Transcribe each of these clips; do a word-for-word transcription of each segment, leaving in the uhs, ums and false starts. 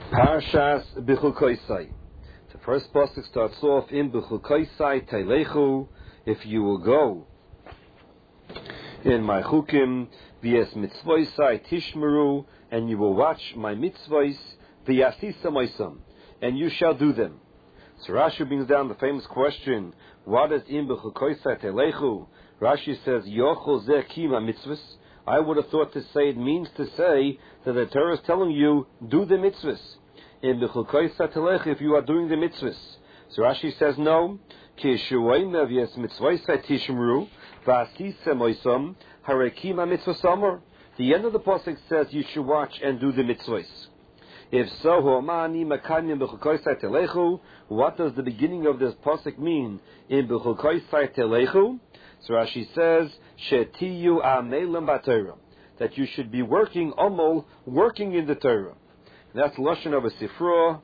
Parshas B'chukoisai. The first pasuk starts off in B'chukoisai Teilechu. If you will go in my chukim, v'es mitzvoisai tishmeru, and you will watch my mitzvos, v'yasisa moisam, and you shall do them. So Rashi brings down the famous question: what is in B'chukoisai Teilechu? Rashi says, Yochel zeh kima mitzvos. I would have thought to say it means to say that the Torah is telling you, do the mitzvahs. In B'chukoisai Teilechu, if you are doing the mitzvahs. So Rashi says, no. Ki shuoimev yes mitzvoisai tishmeru, v'asisa moisam, harekima mitzvosamor. The end of the pasuk says you should watch and do the mitzvahs. If so, ho'amani makanyim B'chukoisai Teilechu, what does the beginning of this pasuk mean in B'chukoisai Teilechu? So Rashi says, Shetiyu amelim b'Torah, that you should be working omol, working in the Torah. And that's lashon of a sifra.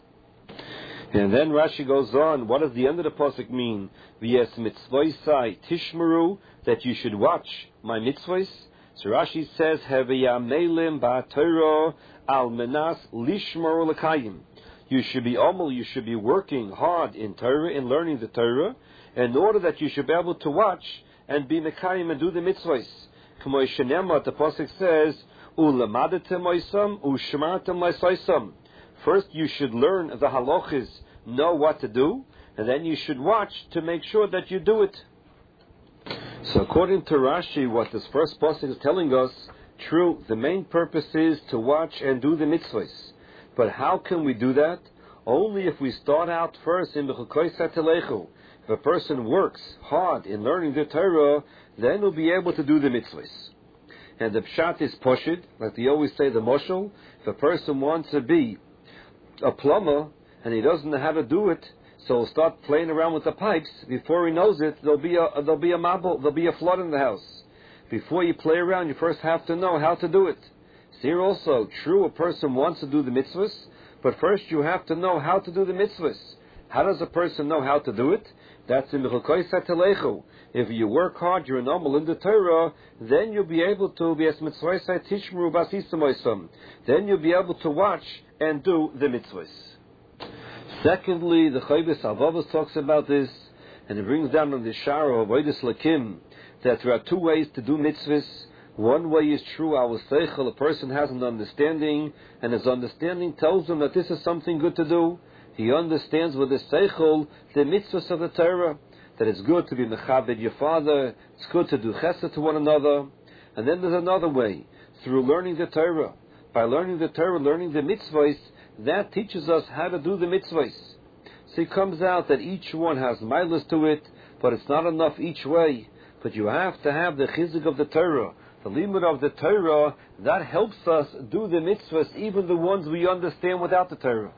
And then Rashi goes on. What does the end of the pasuk mean? V'yes mitzvoisai tishmeru, that you should watch my mitzvos. So Rashi says, Heveyamelim b'Torah al menas lishmor l'kayim. You should be omol, you should be working hard in Torah, in learning the Torah, in order that you should be able to watch and be mekayim and do the mitzvahs. K'mo shenema, the pasuk says, u'lamadatem moisam u'shmartem leisoisam. First, you should learn the halachas, know what to do, and then you should watch to make sure that you do it. So, according to Rashi, what this first pasuk is telling us, true, the main purpose is to watch and do the mitzvahs. But how can we do that? Only if we start out first in B'chukoisai Teilechu. If a person works hard in learning the Torah, then he'll be able to do the mitzvahs. And the pshat is poshid, like they always say, the moshel. If a person wants to be a plumber and he doesn't know how to do it, so he'll start playing around with the pipes. Before he knows it, there'll be a there'll be a mabel, there'll be a flood in the house. Before you play around, you first have to know how to do it. So here also, true, a person wants to do the mitzvahs, but first you have to know how to do the mitzvahs. How does a person know how to do it? That's in B'chukoisai Teilechu. If you work hard, you're an amal in the Torah, then you'll be able to be as mitzvoisai tishmeru v'asisa moisam. Then you'll be able to watch and do the mitzvahs. Secondly, the Chaybis Avavos talks about this, and it brings down on the Shara of Avodas Lakim that there are two ways to do mitzvahs. One way is true, our seichel, a person has an understanding, and his understanding tells him that this is something good to do. He understands with his seichel the mitzvahs of the Torah, that it's good to be mechabed your father, it's good to do chesed to one another. And then there's another way, through learning the Torah. By learning the Torah, learning the mitzvahs, that teaches us how to do the mitzvahs. So it comes out that each one has milas to it, but it's not enough each way. But you have to have the chizuk of the Torah, the limud of the Torah, that helps us do the mitzvahs, even the ones we understand without the Torah.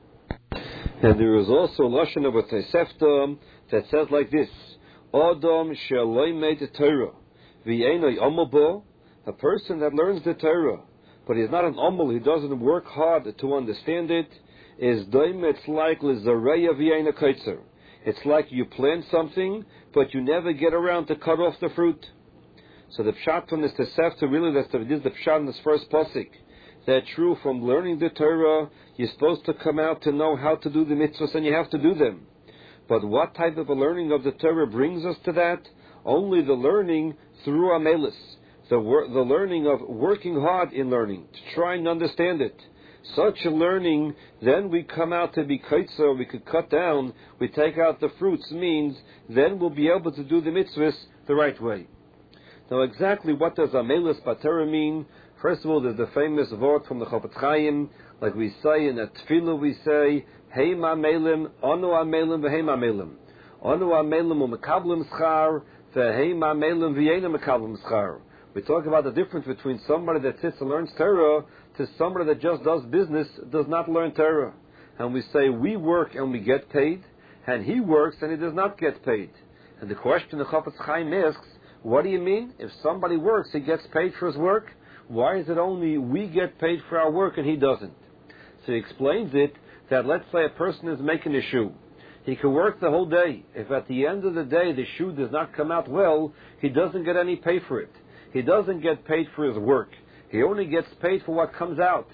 And there is also a lashon of a Tosefta that says like this: Adam sheloimed Torah v'einoi omel bo. A person that learns the Torah, but he's not an omel, he doesn't work hard to understand it, is doim. It's like l'zareya v'eina kaitzer. It's like you plant something, but you never get around to cut off the fruit. So the pshat from this Tosefta, really, that's the, this is the pshat in this first pasuk. That true, from learning the Torah, you're supposed to come out to know how to do the mitzvahs, and you have to do them. But what type of a learning of the Torah brings us to that? Only the learning through amelis, the wor- the learning of working hard in learning, to try and understand it. Such a learning, then we come out to be kaitzer, we could cut down, we take out the fruits, means then we'll be able to do the mitzvahs the right way. Now exactly what does amelis b'Torah mean? First of all, there's the famous word from the Chofetz Chaim, like we say in the Tefillah, we say, Heim amelim, onu amelim, v'heim amelim. Onu amelim u'mekablim schar, v'heim amelim v'yeina mekablim schar. We talk about the difference between somebody that sits and learns Torah to somebody that just does business, does not learn Torah. And we say, we work and we get paid, and he works and he does not get paid. And the question the Chofetz Chaim asks, what do you mean? If somebody works, he gets paid for his work. Why is it only we get paid for our work and he doesn't? So he explains it that let's say a person is making a shoe. He can work the whole day. If at the end of the day the shoe does not come out well, he doesn't get any pay for it. He doesn't get paid for his work. He only gets paid for what comes out.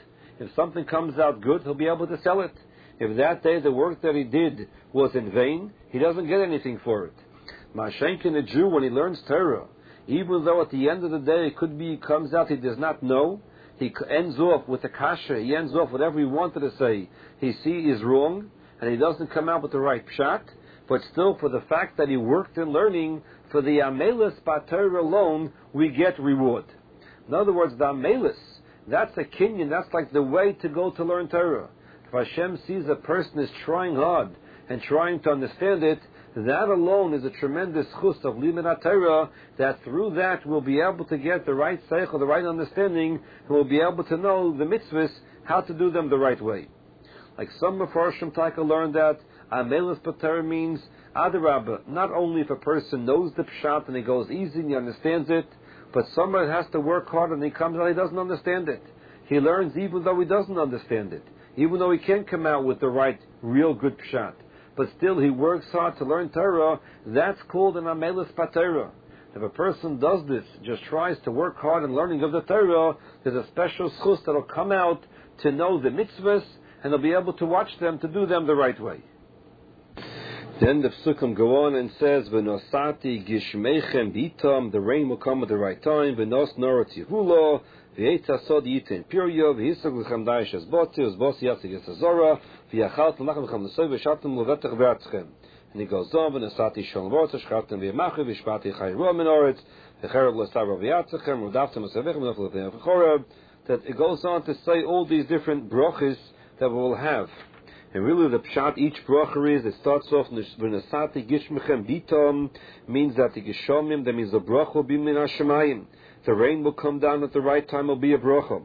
If something comes out good, he'll be able to sell it. If that day the work that he did was in vain, he doesn't get anything for it. Mashenkin, a Jew, when he learns Torah, even though at the end of the day it could be, he comes out he does not know, he ends off with a kasha, he ends off whatever he wanted to say, he see is wrong, and he doesn't come out with the right pshat, but still for the fact that he worked in learning, for the amelis b'Torah alone, we get reward. In other words, the amelis, that's a kinyan, that's like the way to go to learn Torah. If Hashem sees a person is trying hard and trying to understand it, that alone is a tremendous chus of limud Torah, that through that we'll be able to get the right seichel, the right understanding, and we'll be able to know the mitzvahs, how to do them the right way. Like some Mefarshim Taika learned that amelis b'Torah means adarabah, not only if a person knows the pshat and he goes easy and he understands it, but someone has to work hard and he comes out he doesn't understand it. He learns even though he doesn't understand it, even though he can't come out with the right, real good pshat. But still he works hard to learn Torah. That's called an amelis b'Torah. If a person does this, just tries to work hard in learning of the Torah, there's a special schus that will come out to know the mitzvahs, and they'll be able to watch them, to do them the right way. Then the psukim go on and says, "V'nosati gishmeichem bitam," the rain will come at the right time. "V'nos nora tivula, v'yetza sod yitin piryo, v'yisag l'chem daish es botzi, es botzi yatzig es azora, v'yachalt l'nachem l'chem l'soy, v'shatem l'vetach v'atzchem." And he goes on, "V'nosati shalom v'ortz, shchatem v'yemachu, v'shpati chayro minoretz, v'cherev l'savra v'yatzachem, v'davtem l'savechem, v'nafel l'choreb." That it goes on to say all these different brachas that we will have. And really the pshat, each bracha is, it starts off, V'nasati gishmechem bitam, means that the gishomim, that means the bracha will be min hashemayim. The rain will come down at the right time, will be a bracha.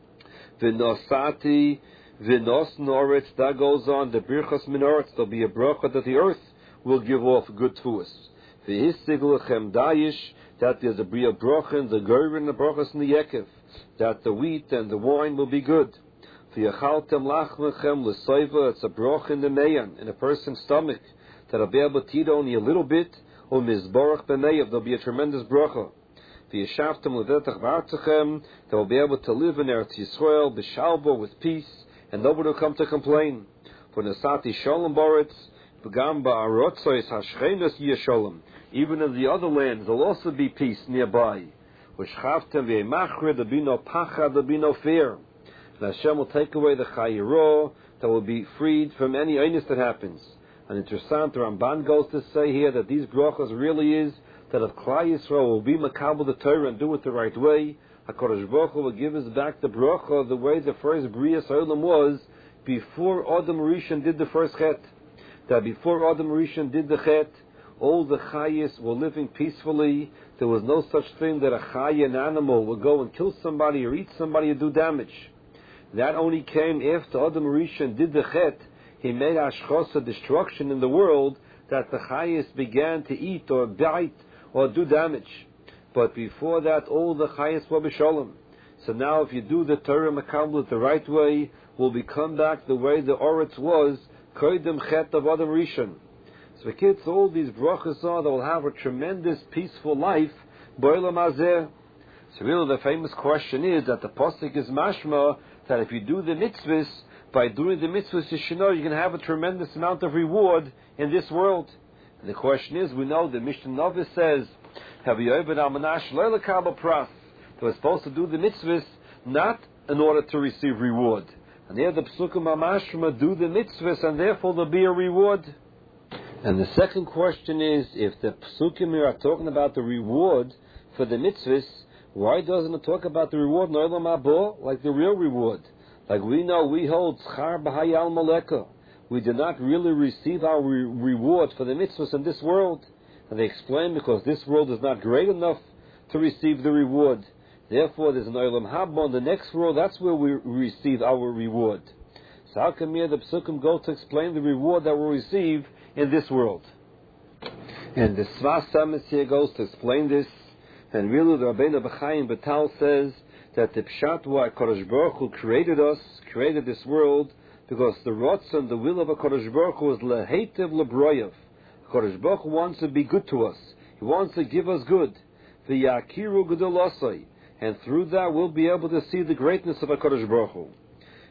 V'nasati, v'nos noretz, that goes on, the birchas minoretz, there'll be a bracha that the earth will give off good to us. V'hisig lechem dayish, that there's a bria bracha in the goyr and the brachas in the yekev, that the wheat and the wine will be good. V'yachaltem lachmechem l'soiva, it's a broch in the meyan, in a person's stomach, that'll be able to eat only a little bit, or mizborach b'meyav, there'll be a tremendous brocha. V'yashavtem l'vetach v'artzachem, they'll be able to live in Eretz Yisrael, b'shalva, with peace, and nobody will come to complain. For nasati shalom boretz, v'gam ba'arotzois hashchenos yishalom, even in the other lands, there'll also be peace nearby. V'shchavtem v'yemachre, there'll be no pacha, there'll be no fear. And Hashem will take away the chayiro, that will be freed from any illness that happens. And interessant, the Ramban goes to say here that these brachas really is that if Klal Yisrael will be makabel the Torah and do it the right way, HaKadosh Baruch Hu will give us back the bracha the way the first Brias Olam was before Adam Rishon did the first chet. That before Adam Rishon did the chet, all the chayis were living peacefully. There was no such thing that a chay, an animal, would go and kill somebody or eat somebody or do damage. That only came after Adam Rishon did the chet. He made ashchos, destruction in the world, that the chayis began to eat or bite or do damage. But before that, all the chayis were b'shalom. So now, if you do the Torah makabel the right way, will become back the way the Oretz was, koydem chet of Adam Rishon. So kids, all these brachas are that will have a tremendous peaceful life, b'olam hazeh. So really the famous question is that the pasuk is mashma, that if you do the mitzvahs, by doing the mitzvahs, you should know you're going to have a tremendous amount of reward in this world. And the question is, we know the Mishnah Novis says, have you ever amanash le'lekabel pras? They were supposed to do the mitzvahs not in order to receive reward. And here the psukim amashma do the mitzvahs, and therefore there'll be a reward. And the second question is, if the psukim here are talking about the reward for the mitzvahs, why doesn't it talk about the reward in Olam Haba, like the real reward? Like we know, we hold schar b'hayal maleka. We do not really receive our re- reward for the mitzvahs in this world. And they explain because this world is not great enough to receive the reward. Therefore, there's an Olam Haba in the next world, that's where we receive our reward. So how come here the psukim go to explain the reward that we'll receive in this world? And the Sfas Emes here goes to explain this. And really, the Rabbeinu B'chaim Betal says that the Pshat why HaKadosh Baruch Hu created us, created this world, because the Ratzon, the will of HaKadosh Baruch Hu is Leheitev Lebroyev. HaKadosh Baruch Hu wants to be good to us. He wants to give us good. V'yakiru Gedolasai. And through that, we'll be able to see the greatness of HaKadosh Baruch Hu.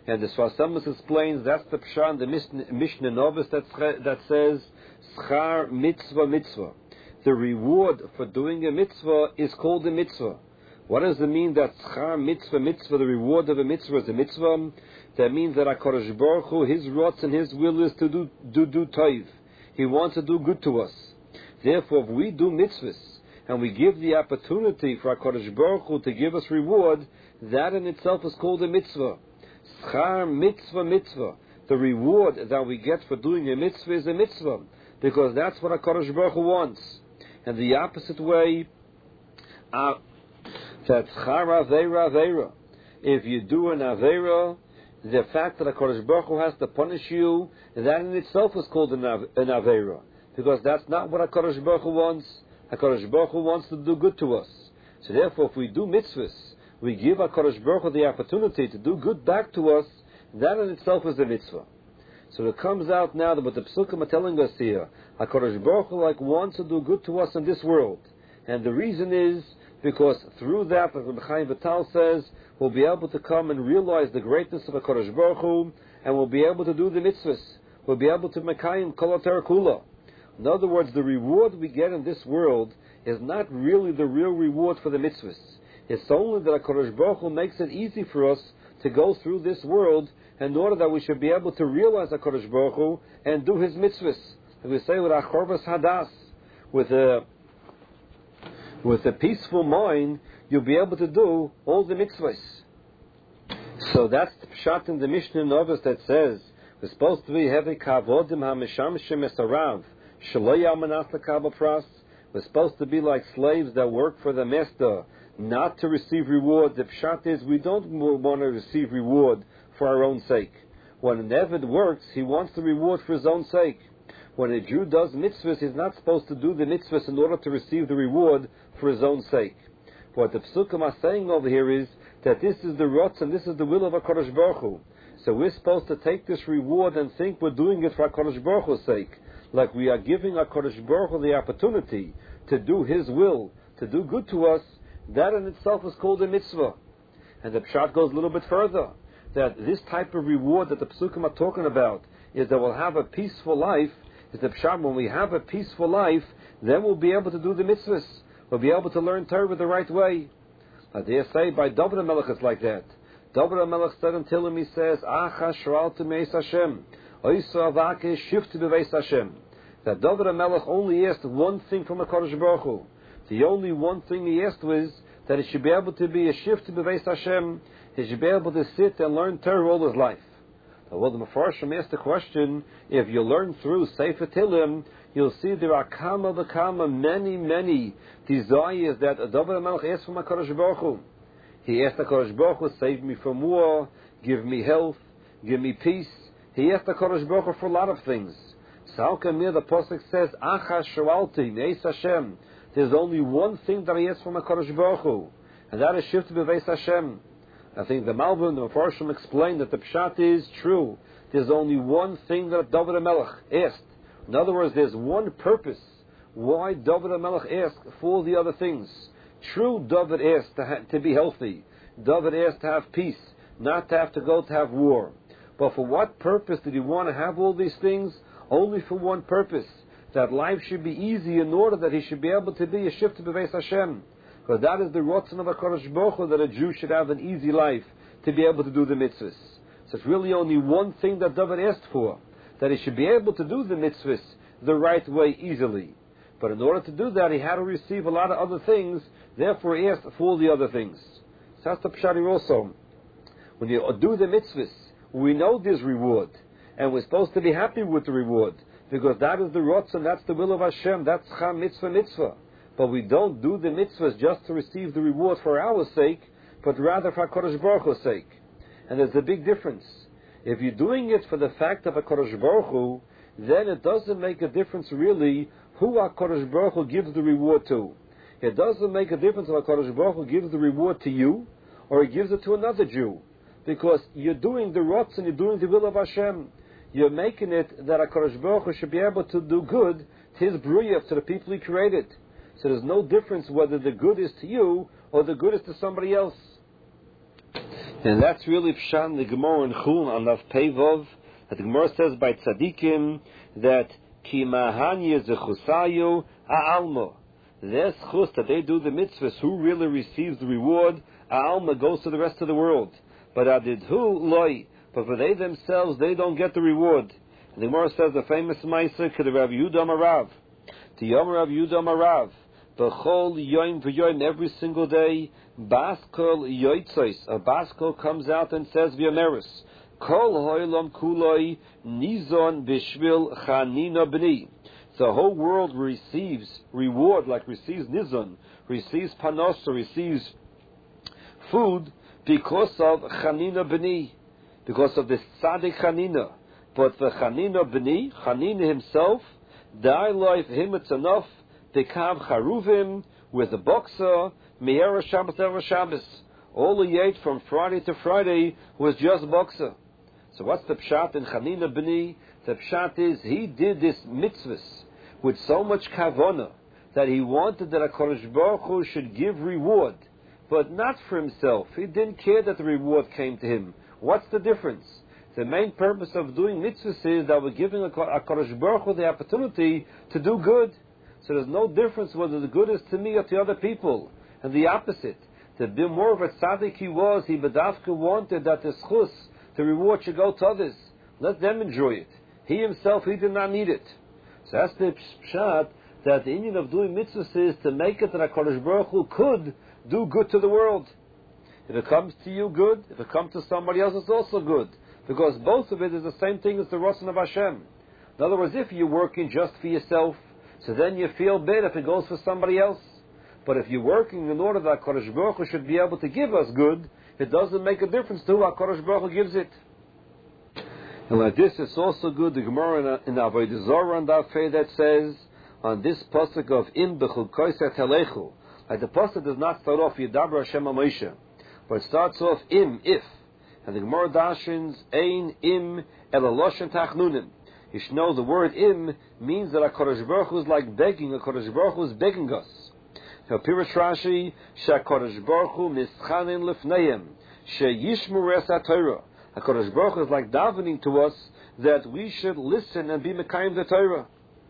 And the Sfas Emes explains that's the Pshat, the Mishnah Novis that, that says, Schar mitzvah mitzvah. The reward for doing a mitzvah is called a mitzvah. What does it mean that Schar mitzvah mitzvah, the reward of a mitzvah is a mitzvah? That means that HaKadosh Baruch Hu, His rots and His will is to do, do, do taiv. He wants to do good to us. Therefore, if we do mitzvahs, and we give the opportunity for HaKadosh Baruch Hu to give us reward, that in itself is called a mitzvah. Schar mitzvah mitzvah. The reward that we get for doing a mitzvah is a mitzvah, because that's what HaKadosh Baruch Hu wants. And the opposite way, uh, that schar aveira aveira. If you do an aveira, the fact that HaKadosh Baruch Hu has to punish you, that in itself is called an, an aveira, because that's not what HaKadosh Baruch Hu wants. HaKadosh Baruch Hu wants to do good to us. So therefore, if we do mitzvahs, we give HaKadosh Baruch Hu the opportunity to do good back to us, that in itself is a mitzvah. So it comes out now that what the Psukim are telling us here, HaKadosh Baruch Hu like wants to do good to us in this world. And the reason is because through that, like Rabbi Chaim Vital says, we'll be able to come and realize the greatness of HaKadosh Baruch Hu, and we'll be able to do the mitzvahs. We'll be able to mekayim kol haTorah kula. In other words, the reward we get in this world is not really the real reward for the mitzvahs. It's only that HaKadosh Baruch Hu makes it easy for us to go through this world in order that we should be able to realize HaKadosh Baruch Hu and do His mitzvahs. As we say with Achorvas Hadas, with a, with a peaceful mind, you'll be able to do all the mitzvahs. So that's the pshat in the Mishnah Novis that says, we're supposed to be having kavodim ha-mishamshim esarav, shelo yamanas l'kabel pras. We're supposed to be like slaves that work for the master, not to receive reward. The pshat is we don't want to receive reward for our own sake. When an Eved works, he wants the reward for his own sake. When a Jew does mitzvahs, he's not supposed to do the mitzvahs in order to receive the reward for his own sake. What the Psukim are saying over here is that this is the rotz and this is the will of HaKadosh Baruch Hu. So we're supposed to take this reward and think we're doing it for HaKadosh Baruch Hu's sake. Like we are giving HaKadosh Baruch Hu the opportunity to do His will, to do good to us. That in itself is called a mitzvah. And the pshat goes a little bit further, that this type of reward that the Psukim are talking about is that we'll have a peaceful life. Is the pshat, when we have a peaceful life, then we'll be able to do the mitzvahs. We'll be able to learn Torah the right way. I dare say by David HaMelech it's like that. David HaMelech said until him, he says, Acha shraltu meis Hashem, oisa avake shiftu beveis Hashem. That David HaMelech only asked one thing from HaKadosh Baruch Hu. The only one thing he asked was that he should be able to be a shiftu beveis Hashem. He should be able to sit and learn Torah all his life. Now, well, the Mefarshim asked the question, if you learn through Sefer Tehillim, you'll see there are kama v'kama, many, many desires that David HaMelech asked from HaKadosh Baruch Hu. He asked HaKadosh Baruch Hu, save me from war, give me health, give me peace. He asked HaKadosh Baruch Hu for a lot of things. So how come here the Pasuk says, Acha shralti meis Hashem? There's only one thing that he asked from HaKadosh Baruch Hu, and that is shiftu beveis Hashem. I think the Malvin, the Mefarshim explained that the pshat is true. There's only one thing that David HaMelech asked. In other words, there's one purpose why David HaMelech asked for all the other things. True, David asked to, ha- to be healthy. David asked to have peace, not to have to go to have war. But for what purpose did he want to have all these things? Only for one purpose, that life should be easy in order that he should be able to be a shiftu beveis Hashem. Because that is the rotzen of HaKadosh Baruch Hu, that a Jew should have an easy life to be able to do the mitzvahs. So it's really only one thing that David asked for, that he should be able to do the mitzvahs the right way easily. But in order to do that, he had to receive a lot of other things, therefore he asked for all the other things. So that's the pshat here also. When you do the mitzvahs, we know there's reward, and we're supposed to be happy with the reward, because that is the rotzen, that's the will of Hashem, that's cham mitzvah mitzvah. But we don't do the mitzvahs just to receive the reward for our sake, but rather for HaKadosh Baruch Hu's sake. And there's a big difference. If you're doing it for the fact of HaKadosh Baruch Hu, then it doesn't make a difference really who HaKadosh Baruch Hu gives the reward to. It doesn't make a difference if HaKadosh Baruch Hu gives the reward to you, or he gives it to another Jew. Because you're doing the rotz and you're doing the will of Hashem. You're making it that HaKadosh Baruch Hu should be able to do good to His briyah, to the people He created. So there's no difference whether the good is to you or the good is to somebody else. And that's really Pshan, the Gemara in Chul on Daf Pevov, that the Gemara says by Tzadikim that Ki Mahanya Zechusayu Ha'alma. Their chus that they do the mitzvahs, who really receives the reward, Ha'alma goes to the rest of the world. But Adidhu Loi, but for they themselves, they don't get the reward. And the Gemara says the famous Ma'aser to the Rav Yehuda Marav. To Yom Rav Yehuda Marav. B'chol yoim v'yoim, every single day, Baskol yoitzois, a Baskol comes out and says v'yomeris, Kol ho'olam kuloi nizon b'shvil chanina b'ni. The whole world receives reward, like receives nizon, receives panos, or receives food, because of chanina b'ni, because of this tzaddik chanina. But the chanina b'ni, chanina himself, dai life him it's enough. Dekav Charuvim with a boxer, Me'era Shabbos Ever Shabbos. All he ate from Friday to Friday was just boxer. So what's the pshat in Chanina B'ni? The pshat is he did this mitzvahs with so much kavona that he wanted that HaKadosh Baruch Hu should give reward, but not for himself. He didn't care that the reward came to him. What's the difference? The main purpose of doing mitzvahs is that we're giving HaKadosh Baruch Hu the opportunity to do good. So there's no difference whether the good is to me or to other people. And the opposite. To be more of a tzaddik he was, he bedavka wanted that the schus, the reward should go to others. Let them enjoy it. He himself, he did not need it. So that's the pshat, that the Indian of doing mitzvahs is to make it that HaKadosh Baruch Hu could do good to the world. If it comes to you, good. If it comes to somebody else, it's also good. Because both of it is the same thing as the Ratzon of Hashem. In other words, if you're working just for yourself, so then you feel bad if it goes for somebody else. But if you're working in order that HaKadosh Baruch Hu should be able to give us good, it doesn't make a difference to who HaKadosh Baruch Hu gives it. And like this, it's also good, the Gemara in Avodah Zarah on that faith that says, on this pasuk of Im b'chukoisei telechu, like the pasuk does not start off Yidabra Hashem HaMoshe, but it starts off Im, if. And the Gemara dashins, Ein Im elaloshen tachnunim. You should know the word im means that HaKadosh Baruch Hu is like begging. HaKadosh Baruch Hu is begging us. Now, Pirush Rashi, HaKadosh Baruch Hu mischanin lefneim, sheyishmu res HaTorah. HaKadosh Baruch Hu is like davening to us that we should listen and be mekayim the Torah.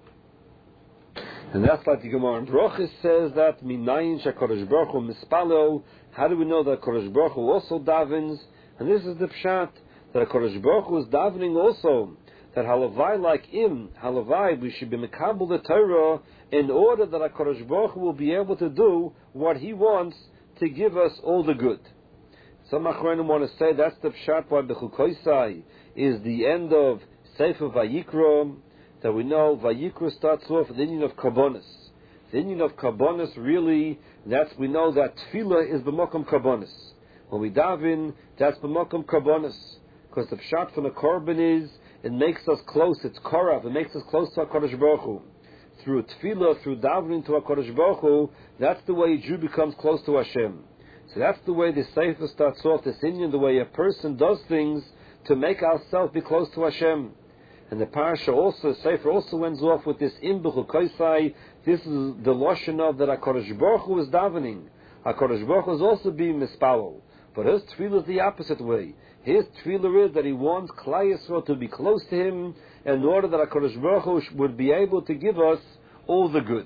And that's like the Gemara in Brochus says that, minayin HaKadosh Baruch Hu mispalo. How do we know that HaKadosh Baruch Hu also davens? And this is the pshat, that HaKadosh Baruch Hu is davening also. That halavai like im, halavai, we should be mekabel the Torah in order that HaKadosh Baruch Hu will be able to do what He wants to give us all the good. Some achronim want to say that's the pshat why Bechukoisai is the end of Sefer Vayikra, that we know Vayikra starts off with the union of Karbonis. The union of Karbonis really, that's, we know that Tefillah is B'mokum Karbonis. When we daven, that's B'mokum Karbonis. Because the pshat from the Korban is, it makes us close, it's korav, it makes us close to HaKadosh Baruch Hu. Through tefillah, through davening to HaKadosh Baruch Hu, that's the way a Jew becomes close to Hashem. So that's the way the Sefer starts off, this Indian, the way a person does things to make ourselves be close to Hashem. And the parasha also, the Sefer also ends off with this Im b'chukoisai. This is the lashon of that HaKadosh Baruch Hu is davening. HaKadosh Baruch Hu is also being mispalel. But his tefillah is the opposite way. His tefillah is that he wants Klal Yisrael to be close to him in order that HaKadosh Baruch Hu would be able to give us all the good.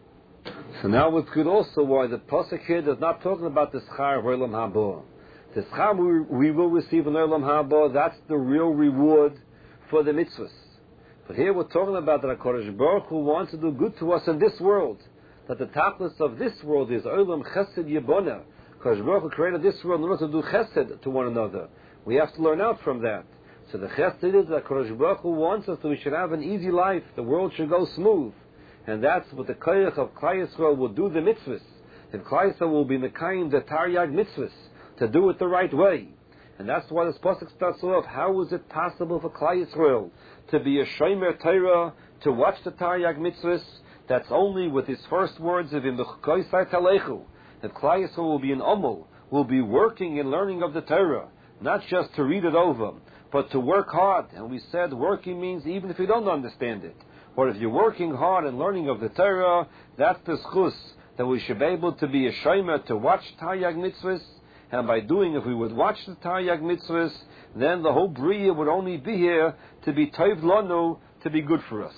So now it's good also why the pasuk here is not talking about the schar of Olam Haba. The schar we, we will receive in Olam Haba, that's the real reward for the mitzvahs. But here we're talking about that HaKadosh Baruch Hu wants to do good to us in this world. That the tachlis of this world is Olam Chesed Yibona. HaKadosh Baruch Hu created this world in order to do chesed to one another. We have to learn out from that. So the chesed is that HaKadosh Baruch Hu wants us that we should have an easy life. The world should go smooth. And that's what the koyach of Klal Yisrael will do the mitzvahs. And Klal Yisrael will be mekayim the taryag mitzvahs, to do it the right way. And that's why this pasuk starts off, how is it possible for Klal Yisrael to be a shomer Torah, to watch the taryag mitzvahs? That's only with his first words of Im b'chukoisei telechu. That Klal Yisrael will be an omel, will be working and learning of the Torah, not just to read it over, but to work hard. And we said working means even if you don't understand it. Or if you're working hard and learning of the Torah, that's the schus, that we should be able to be a shomer, to watch taryag mitzvahs, And by doing, if we would watch the Taryag mitzvahs, then the whole Bria would only be here to be Tov Lanu, to be good for us.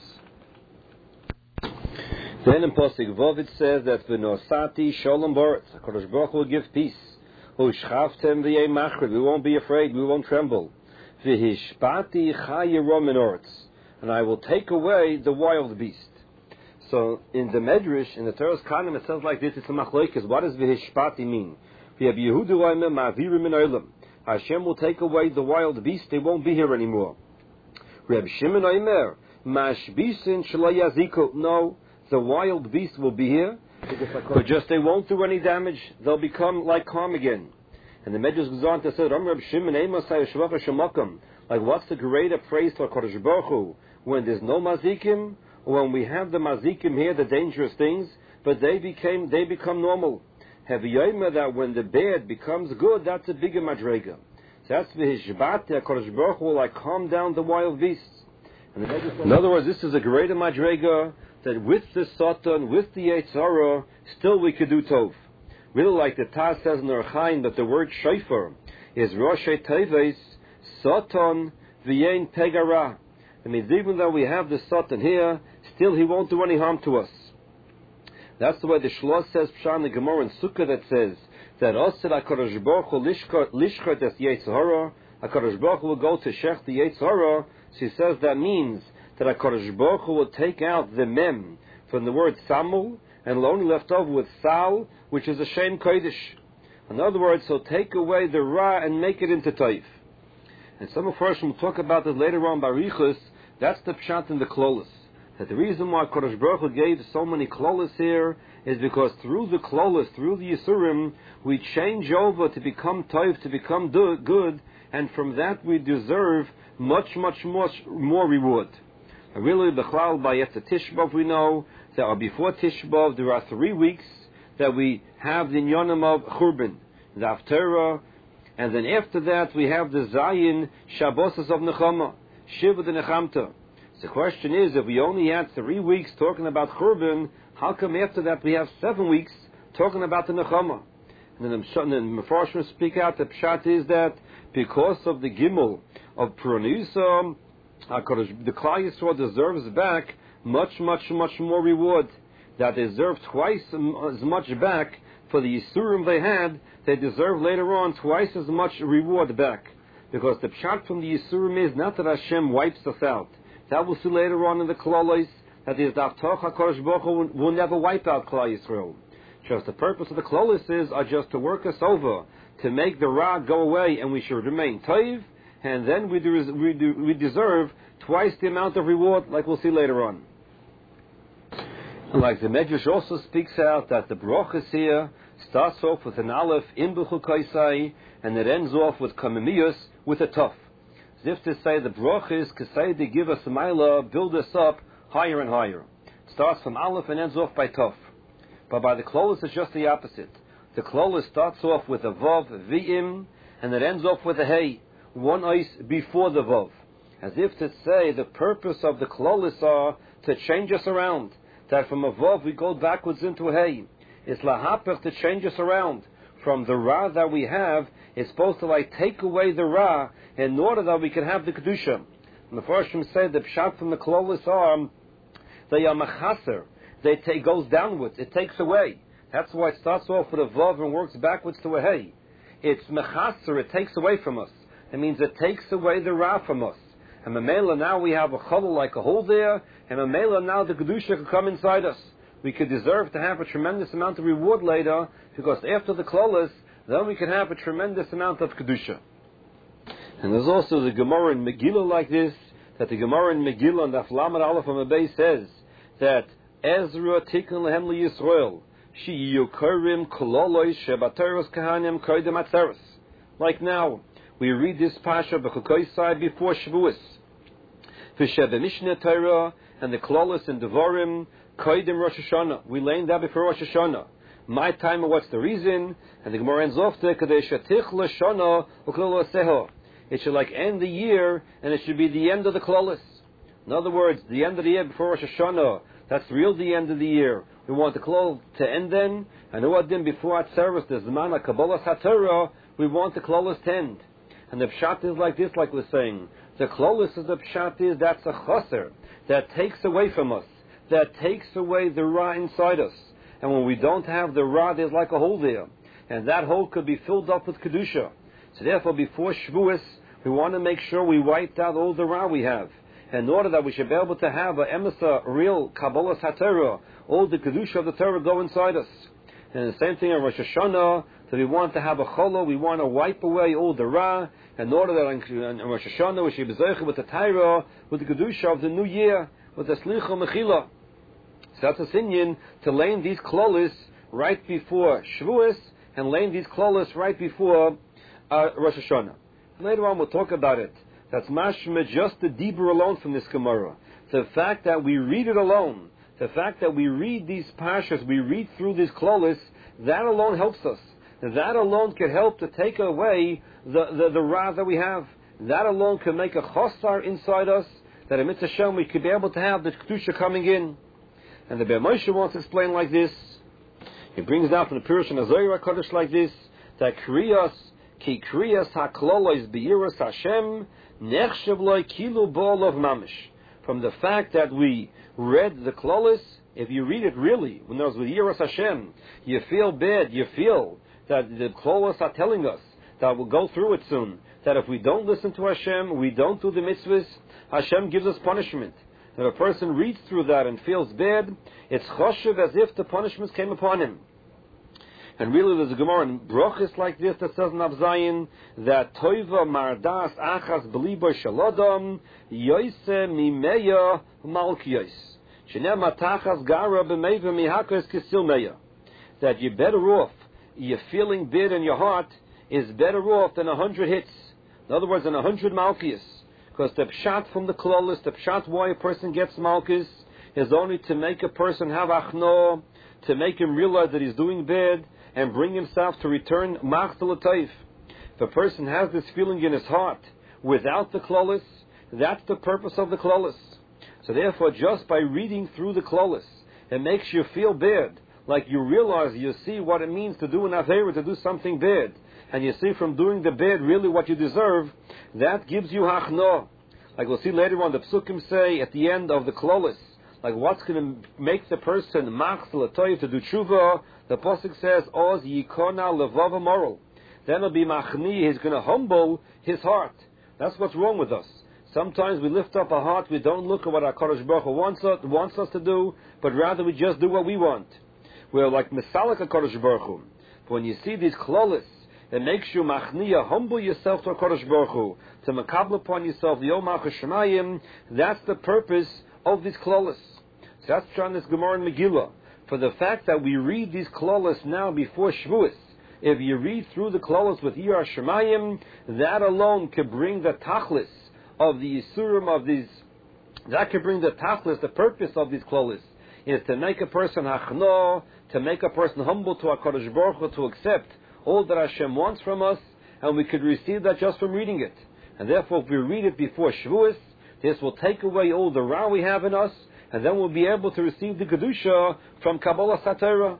Then in Pasuk Vav it says that V'nosati Shalom Baretz, HaKadosh Baruch Hu will give peace. U'shchavtem v'yei machrid, we won't be afraid, we won't tremble. V'hishpati chayirom in Oretz, and I will take away the wild beast. So in the Medrash, in the Torah's Kanim, it says like this, it's a machlokes. What does V'hishpati mean? We have Yehuda Oimer Ma'avirim in Olam. Hashem will take away the wild beast, they won't be here anymore. Reb Shimon Oimer Mashbisin Shelo Yaziku. No, the wild beast will be here, but just they won't do any damage. They'll become like calm again. And the Medrash goes on to say, Reb Shimon Eimasai Shvach Shemakam. Like, what's the greater praise to HaKadosh Baruch Hu when there's no mazikim, or when we have the mazikim here, the dangerous things, but they became they become normal. Have Yomer that when the bad becomes good, that's a bigger madrega. So that's the Hishbat, HaKadosh Baruch Hu will like calm down the wild beasts. And the in other words, this is a greater madrega, that with the Satan, with the Yetzer Hara, still we could do Tov. Really, like the Taz says in the Rechaim, that the word Shofar is Roshei Teves, Satan V'yein Pegara. It means even though we have the Satan here, still he won't do any harm to us. That's the way the Shlosh says, Pshan the Gemara in Sukkah, that says that Osir HaKadosh Baruch Hu Lishchot es Yetzer Hara, HaKadosh Baruch Hu will go to Shech the Yetzer Hara. She says that means that HaKadosh Baruch Hu will take out the mem from the word Samul, and will only left over with Sal, which is a Shem Kodesh. In other words, he'll take away the Ra and make it into Taif. And some of us will talk about this later on by Riches. That's the Pshat in the Klolos. That the reason why HaKadosh Baruch Hu gave so many Klolos here is because through the Klolos, through the Yisurim, we change over to become Taif, to become do- good, and from that we deserve much, much, much more reward. And really, B'chlal, by after Tisha B'Av, we know that or before Tisha B'Av, there are three weeks that we have the Inyanim of Churban, the Haftarah, and then after that we have the Zayin Shabbos of Nechama, Shiva the Nechamta. So the question is, if we only had three weeks talking about Churban, how come after that we have seven weeks talking about the Nechama? And then the Mefarshim speak out, the Pshat is that because of the Gimel of Pronisa, the Klal Yisrael deserves back much, much, much more reward. That they deserve twice as much back for the Yisurim they had. They deserve later on twice as much reward back, because the pshat from the Yisurim is not that Hashem wipes us out. That we'll see later on in the Klolos, that is the Avtoch HaKadosh Baruch Hu will never wipe out Klal Yisrael. Just the purpose of the Klolos is are just to work us over, to make the Ra go away, and we should remain Toiv, and then we, do, we, do, we deserve twice the amount of reward, like we'll see later on. And like the Medrash also speaks out that the brachas here starts off with an aleph in B'chukaisai, and it ends off with kamimiyus with a tuf. As if to say the brachas kasei to give us a maila, build us up higher and higher. It starts from aleph and ends off by tuf. But by the Klolos it's just the opposite. The Klolos starts off with a vav, v'im, and it ends off with a hey, one ice before the vav. As if to say the purpose of the Klolos are to change us around. That from a vav we go backwards into a hey. It's lahapach to change us around. From the ra that we have, it's supposed to like take away the ra in order that we can have the kedusha. And the Farshim said the pshat from the Klolos are they are machaser. They take goes downwards. It takes away. That's why it starts off with a vav and works backwards to a hey. It's mechaser. It takes away from us. It means it takes away the ra from us. And Mamela, now we have a cholol like a hole there, and Mamela, now the Kedusha could come inside us. We could deserve to have a tremendous amount of reward later, because after the Klolos, then we can have a tremendous amount of Kedusha. And there's also the Gemara in Megillah like this, that the Gemara in Megillah, and the Aflamad Aleph on the base says, that Ezra Tikkun Lehem LeYisrael, She Yukarim Kololoi Shebateros Kahanim Koidem Atzeres. Like now, we read this Pasha B'chukaisai before Shavuos. V'sheba Mishneh Torah and the Klolos and Devarim Koidim Rosh Hashanah. We lay that before Rosh Hashanah. My time, what's the reason? And the Gemara ends off there, Kadei Shatich L'Shana U'Kloloseho. It should like end the year, and it should be the end of the Klolos. In other words, the end of the year before Rosh Hashanah. That's real the end of the year. We want the Klol to end then, and what then before Atzeres, the Zman HaKabbalah HaTorah, we want the klolos to end. And the pshat is like this, like we're saying. The klolos of the pshat is that's a chaser that takes away from us, that takes away the ra inside us. And when we don't have the ra, there's like a hole there. And that hole could be filled up with kedusha. So therefore, before Shavuos, we want to make sure we wiped out all the ra we have. In order that we should be able to have a emesa, real Kabbalah HaTorah, all the kedusha of the Torah go inside us. And the same thing in Rosh Hashanah, that we want to have a cholo, we want to wipe away all the ra, in order that in Rosh Hashanah we should be zeicha with the Torah, with the kedusha of the new year, with the slicha mechila. So that's a sinyan to lay these klolis right before Shavuos, and laying these klolis right before uh, Rosh Hashanah. Later on we'll talk about it. That's mashma, just the dibur alone from this Gemara. The fact that we read it alone, the fact that we read these pashas, we read through these klolis, that alone helps us. That alone can help to take away the, the, the ra that we have. That alone can make a chosar inside us, that in Mitzvah Shem we could be able to have the kedusha coming in. And the Be'er Moshe wants to explain like this. He brings down from the Pirush and Zohar HaKadosh like this, that kriyas, ki kriyas ha-klolos b'yiras Hashem, nechshav loy kilu b'ol of mamish. From the fact that we read the klolos, if you read it really, when there's with yiras Hashem, you feel bad, you feel that the klolos are telling us that we'll go through it soon, that if we don't listen to Hashem, we don't do the mitzvahs, Hashem gives us punishment. If a person reads through that and feels bad, it's choshev as if the punishments came upon him. And really there's a Gemara in Brochus like this that says in Avzayin that Toiva mardas achas belibo shalodam yoise mimeya malkiyos shenem matachas gara b'meiva mihakos kisil meya. That you're better off, you're feeling bad in your heart is better off than a hundred hits. In other words, than a hundred malkiyos. Because the pshat from the klolis, the pshat why a person gets malchus, is only to make a person have achno, to make him realize that he's doing bad, and bring himself to return machzal atayif. If a person has this feeling in his heart, without the klolis, that's the purpose of the klolis. So therefore, just by reading through the klolis, it makes you feel bad, like you realize, you see what it means to do an avera, to do something bad. And you see from doing the bad really what you deserve, that gives you hachno. Like we'll see later on, the psukim say at the end of the klolis, like what's going to make the person machzal atayif to do tshuva, the pasuk says, oz yikona levava moral. Then it'll be machni, he's going to humble his heart. That's what's wrong with us. Sometimes we lift up our heart, we don't look at what our Kadosh Baruch Hu wants us, wants us to do, but rather we just do what we want. We're like misalik HaKadosh Baruch Hu. But when you see these klolis, it makes you machniya, humble yourself to HaKadosh Baruch Hu, to makabel upon yourself the Yom HaShemayim. That's the purpose of these klolis. So that's trying this Gemara in Megillah. For the fact that we read these klolis now before Shavuos, if you read through the klolis with Yirah Shemayim, that alone could bring the tachlis of the Yisurim of these, that could bring the tachlis, the purpose of these klolis, is to make a person hachno, to make a person humble to HaKadosh Baruch Hu, to accept all that Hashem wants from us, and we could receive that just from reading it. And therefore, if we read it before Shavuos, this will take away all the ra we have in us, and then we'll be able to receive the kedusha from Kabbalah HaTorah.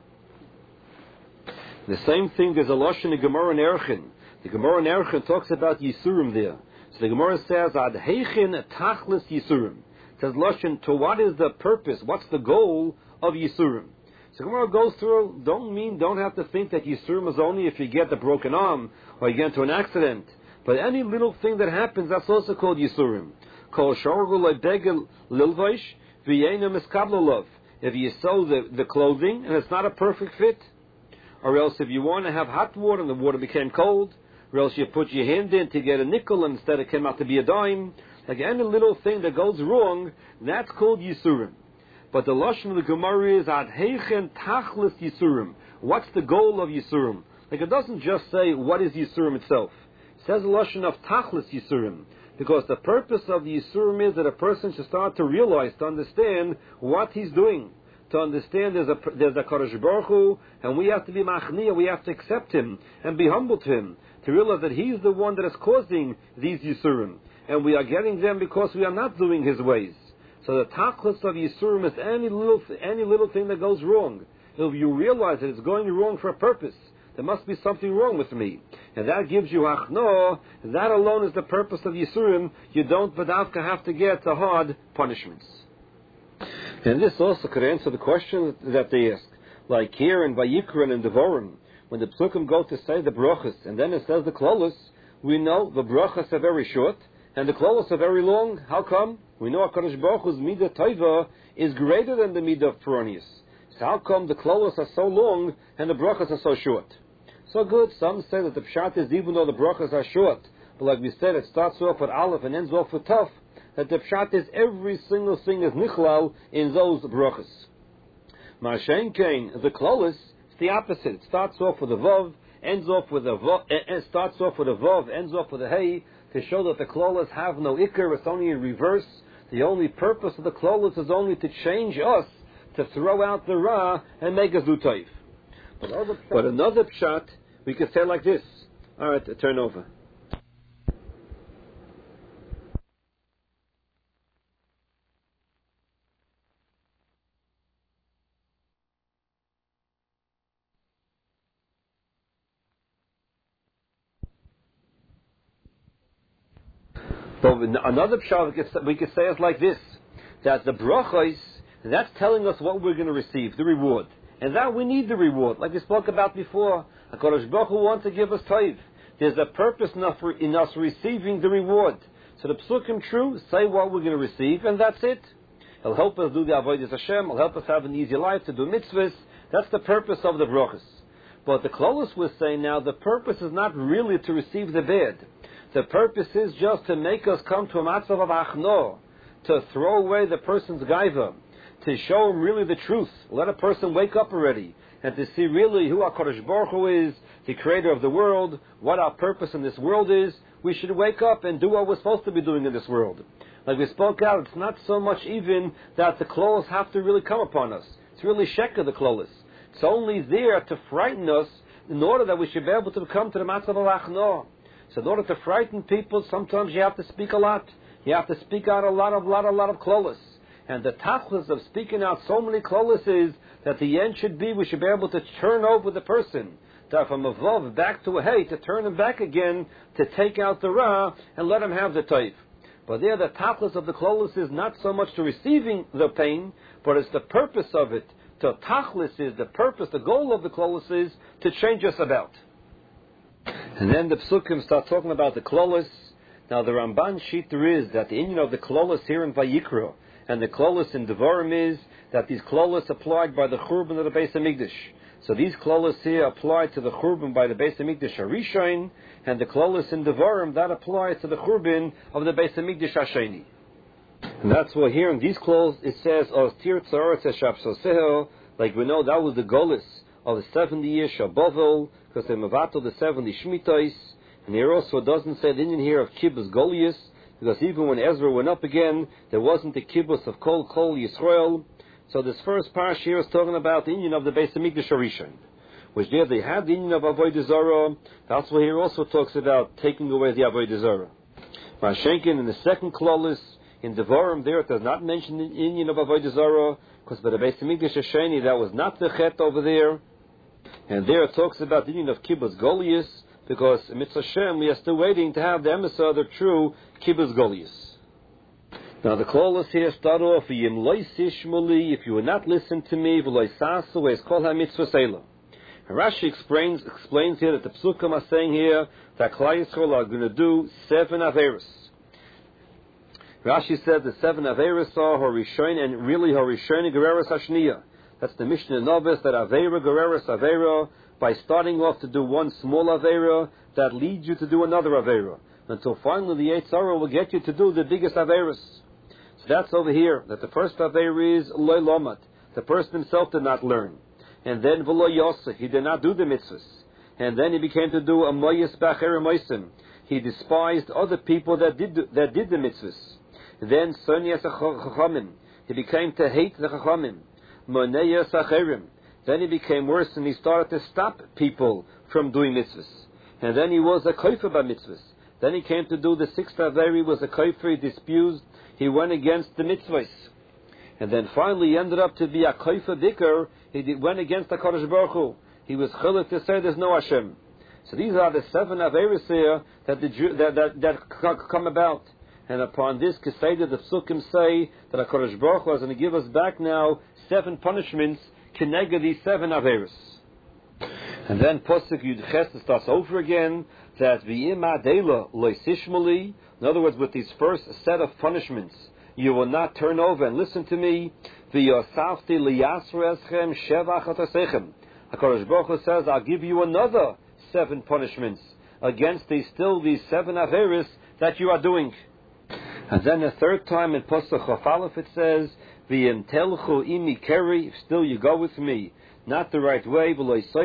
The same thing, there's a lashon in Gemara in Erchin. The Gemara in Erchin talks about Yisurim there. So the Gemara says, Ad heichin tachlis Yisurim. It says lashon, to what is the purpose, what's the goal of Yisurim? So Gemara goes through, don't mean, don't have to think that Yisurim is only if you get a broken arm or you get into an accident. But any little thing that happens, that's also called Yisurim. Kol shorgu le'begel lilvaish v'yena miskablolov. If you sew the, the clothing and it's not a perfect fit, or else if you want to have hot water and the water became cold, or else you put your hand in to get a nickel and instead it came out to be a dime, like any little thing that goes wrong, that's called Yisurim. But the lashon of the Gemara is ad heichen tachlis Yisurim. What's the goal of Yisurim? Like it doesn't just say what is Yisurim itself. It says the lashon of tachlis Yisurim, because the purpose of the Yisurim is that a person should start to realize, to understand what he's doing, to understand there's a there's a Kadosh Baruch Hu, and we have to be machniya, we have to accept him and be humble to him, to realize that he's the one that is causing these Yisurim, and we are getting them because we are not doing his ways. So the tachlis of Yisurim is any little any little thing that goes wrong. If you realize that it's going wrong for a purpose, There must be something wrong with me. And that gives you achno. That alone is the purpose of Yisurim. You don't Badavka have to get the hard punishments. And this also could answer the question that they ask. Like here in Vayikra and in Devorim, when the Psukim go to say the brachas, and then it says the klolos, we know the brachas are very short, and the klolos are very long. How come? We know HaKadosh Baruch Hu's midah taiva is greater than the midah of Peronius. So how come the klolos are so long and the brachas are so short? So good. Some say that the pshat is even though the brachas are short, but like we said, it starts off with aleph and ends off with taf, that the pshat is every single thing is nichlal in those brachas. Ma'ashen kain, the klolos, it's the opposite. It starts off with a vav, ends off with a vav, it starts off with a vav, ends off with a hey, to show that the klolos have no ikar, it's only in reverse. The only purpose of the klolos is only to change us, to throw out the ra and make us do toif. But, but another pshat, we could say like this. All right, turn over. So another pshat we could, we could say is like this, that the brachos, that's telling us what we're going to receive, the reward. And that we need the reward, like we spoke about before. HaKadosh Baruch Hu wants to give us taiv. There's a purpose enough for, in us receiving the reward. So the psukim true, say what we're going to receive, and that's it. He'll help us do the avodas Hashem, he'll help us have an easy life, to do mitzvahs. That's the purpose of the brachos. But the klolos was saying now, the purpose is not really to receive the bad. The purpose is just to make us come to a matzav of achno, to throw away the person's gaiva, to show him really the truth. Let a person wake up already, and to see really who HaKadosh Baruch Hu is, the creator of the world, what our purpose in this world is. We should wake up and do what we're supposed to be doing in this world. Like we spoke out, it's not so much even that the klolos have to really come upon us. It's really sheker, the klolos. It's only there to frighten us in order that we should be able to come to the matzav of achno. So in order to frighten people, sometimes you have to speak a lot. You have to speak out a lot of, lot, a lot of klolos. And the tachlis of speaking out so many klolos is that the end should be, we should be able to turn over the person, to from a vav back to a hey, to turn him back again, to take out the ra, and let him have the taif. But there the tachlis of the klolos is not so much to receiving the pain, but it's the purpose of it. The tachlis is the purpose, the goal of the klolos is to change us about. And then the psukim start talking about the klolos. Now the Ramban shiter is that the inyan of the klolos here in Vayikra and the klolos in Devarim is that these klolos applied by the churban of the Beis Hamikdash. So these klolos here apply to the churban by the Beis Hamikdash Harishon, and the klolos in Devarim that applies to the churban of the Beis Hamikdash Hasheni. And that's why here in these klolos it says Oz Tir Tzaretz Shapsoseho, like we know that was the golus of the seventy years Shabovel, because they mavato the seventy shmitais. And here also it doesn't say the Indian here of kibbutz Goliath, because even when Ezra went up again, there wasn't the kibbutz of Kol Kol Yisrael. So this first parsha here is talking about the Indian of the Beis Hamikdash Harishon, which there they had the Indian of Avodah Zarah. That's why here also talks about taking away the Avodah Zarah. Mashenkin in the second klolos in Devarim there it does not mention the Indian of Avodah Zarah, because by the Beis Hamikdash Hasheni that was not the chet over there. And there it talks about the Indian of kibbutz Goliath, because in Mitzvah Shem we are still waiting to have the emissary, the true kibbutz Goliath. Now the klolos here start off, Yim loy sishmuli, if you will not listen to me, v'loy sasu, es kol ha-mitzvah seila. And Rashi explains, explains here that the psukim are saying here that Klal Yisrael are going to do seven averos. Rashi said the seven averos are Horishoin, and really Horishoin Gereres Hashniya. That's the Mishnah Novis, that Avera Gereres Avera, by starting off to do one small Avera, that leads you to do another Avera, until finally the Yetzer Hara will get you to do the biggest Averos. So that's over here, that the first Avera is Loy Lomat. The person himself did not learn. And then V'lo Yosef, he did not do the mitzvahs. And then he became to do a Moyes B'acher Moisim. He despised other people that did that did the mitzvahs. Then Sonyas Chachamim, he became to hate the Chachamim. Moneyas Acherim. Then he became worse and he started to stop people from doing mitzvahs. And then he was a kofer by mitzvahs. Then he came to do the sixth Averi, he was a kofer, he disputed, he went against the mitzvahs. And then finally he ended up to be a kofer dicker, he went against the HaKadosh Baruch Hu. he was chilek to say there's no Hashem. So these are the seven Averis here that, the Jew, that, that, that come about. And upon this, Keseda, the Psukim say that HaKadosh Baruch Hu is going to give us back now seven punishments, Kenega these seven Averis. And then Posuk Yud Ches starts over again, that V'im Adela Loisishmali, in other words, with these first set of punishments, you will not turn over and listen to me. V'yosafti liyasru eschem sheva chatasechem. HaKadosh Baruch Hu says, I'll give you another seven punishments against these still these seven Averis that you are doing. And then the third time in Posuk Chaf Aleph it says, V'im telchu imi keri, if still you go with me, not the right way,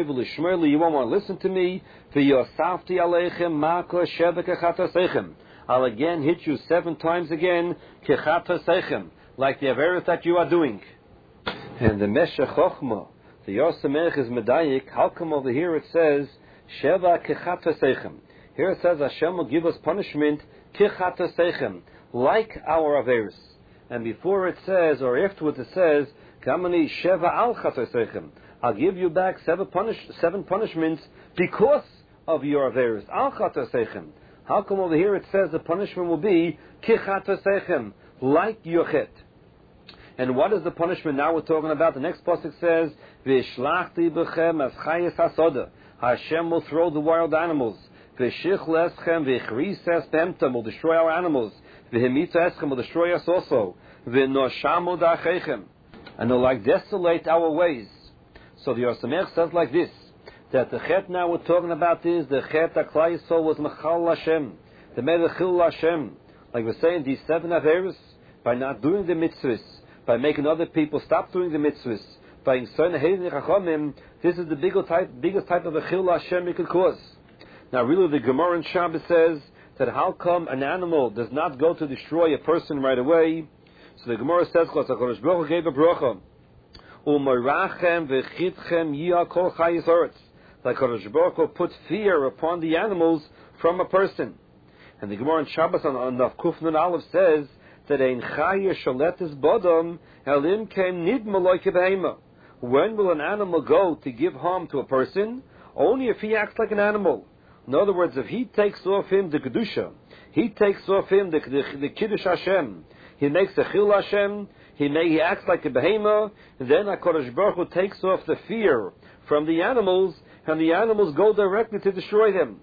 you won't want to listen to me. V'yosafti aleichem mako sheva chatasechem. I'll again hit you seven times again, kechatosechem, like the Averis that you are doing. And the Meshech Chochmah, the Yosemech is Medayik. How come over here it says Sheva kechatosechem? Here it says Hashem will give us punishment kechatosechem, like our Averis. And before it says, or afterwards it says, Kamani Sheva al chatosechem. I'll give you back seven, punish, seven punishments because of your Averis al chatosechem. How come over here it says the punishment will be kichatosechem, like yochet? And what is the punishment now we're talking about? The next pasuk says, V'shlachti b'chem as chayes hasoda. Hashem will throw the wild animals. V'shich leschem v'chrises b'emtam will destroy our animals. V'hemita eschem will destroy us also. V'noshamu da'achechem. And they'll like desolate our ways. So the Yosemech says like this, that the chet now we're talking about is the chet HaKlal Yisrael was Mechal Hashem, the Melechil Hashem. Like we're saying, these seven Averis, by not doing the mitzvahs, by making other people stop doing the mitzvahs, by hating Chachamim, this is the biggest type, biggest type of a Chil Hashem you could cause. Now really the Gemara in Shabbos says that how come an animal does not go to destroy a person right away? So the Gemara says, HaKadosh Baruch Hu gave a bracha, U'moirachem v'chitchem yiyah kol chayis haaretz. Like HaKadosh Baruch Hu put fear upon the animals from a person. And the Gemara in Shabbos on, on the Kuf Nun Aleph says that ein chaya shaletis bodom elim kem nidma loike behema. When will an animal go to give harm to a person? Only if he acts like an animal. In other words, if he takes off him the kedusha, he takes off him the, the, the kiddush Hashem, he makes a chil Hashem, he may he acts like a behema, and then HaKadosh Baruch Hu takes off the fear from the animals, and the animals go directly to destroy them.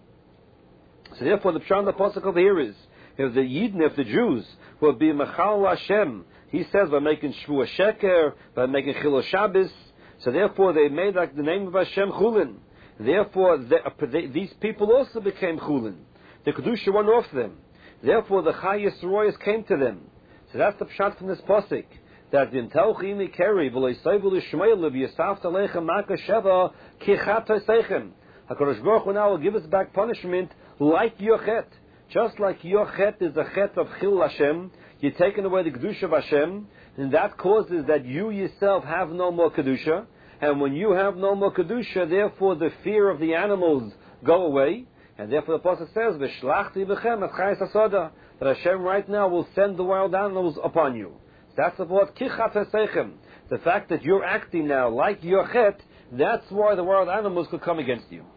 So therefore, the pshat in the pasuk over here is, if the Yidden, if the Jews, will be Mechal Hashem, he says by making Shvuah Sheker, by making Chilul Shabbos, so therefore they made like the name of Hashem Chulin. Therefore, they, they, these people also became Chulin. The Kedusha went off them. Therefore, the Chayis Royas came to them. So that's the pshat from this pasuk. That in Tauchimi Keri, V'leisayvul Ishmael, V'yasaf Talechem Maka Sheva, Kichat Taisechem. HaKadosh Baruch Hu now will give us back punishment like Yochet. Just like Yochet is the Chet of Chil Hashem, you're taking away the Kedusha of Hashem, and that causes that you yourself have no more Kedusha, and when you have no more Kedusha, therefore the fear of the animals go away, and therefore the Apostle says, V'shlachti b'chem as chayes hasoda, that Hashem right now will send the wild animals upon you. That's the word kichat hasechem. The fact that you're acting now like Yochet, that's why the wild animals could come against you.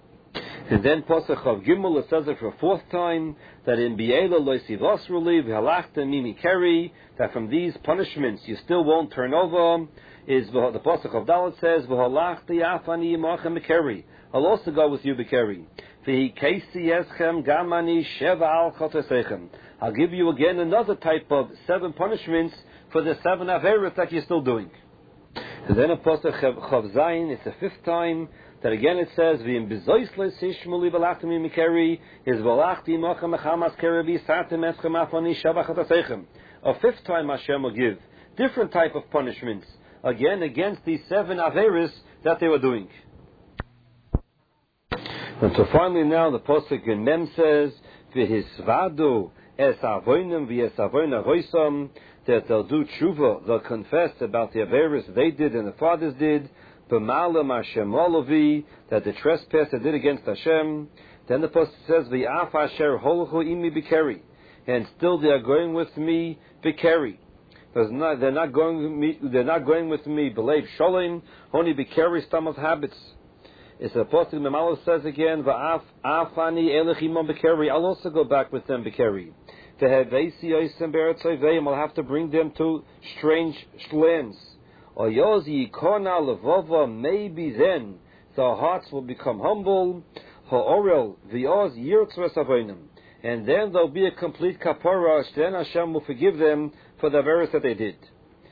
And then Pasuk of Gimel, it says it for a fourth time, that in Bi'ela loisivosruli v'halachta mimi keri, that from these punishments you still won't turn over, is the Pasuk of Dalet says, v'halachti afani yimachem b'keri. I'll also go with you b'keri. V'hi keisi eschem gamani sheva al chotesechem. I'll give you again another type of seven punishments for the seven Averis that you're still doing. And then a Pasuk Chav Zayin, it's the fifth time, that again it says, V'im bezois le'sishmuli v'lachtim imikeri, is v'lachti imochem echamas keri v'yisatim eschem afani sheva chotesechem. A fifth time Hashem will give different type of punishments, again against these seven Averis that they were doing. And so finally now the Pasuk in Mem says, V'hisvadu es avoinim v'es avoina hoisam, that they'll do tshuva, they'll confess about the Averis they did and the fathers did, b'malam Hashem olavi, that the trespass they did against Hashem. Then the Pasuk says, V'af asher holchu imi b'keri, and still they are going with me b'keri. They're not going with me, they're not going with me b'leiv sholem, only b'keri stam of habits. It's the Pasuk Memalav says again, Va'af afani elechimon bekeri. I'll also go back with them bekeri. I'll have to bring them to strange lands. Maybe then the hearts will become humble. And then there'll be a complete kapara. Then Hashem will forgive them for the errors that they did.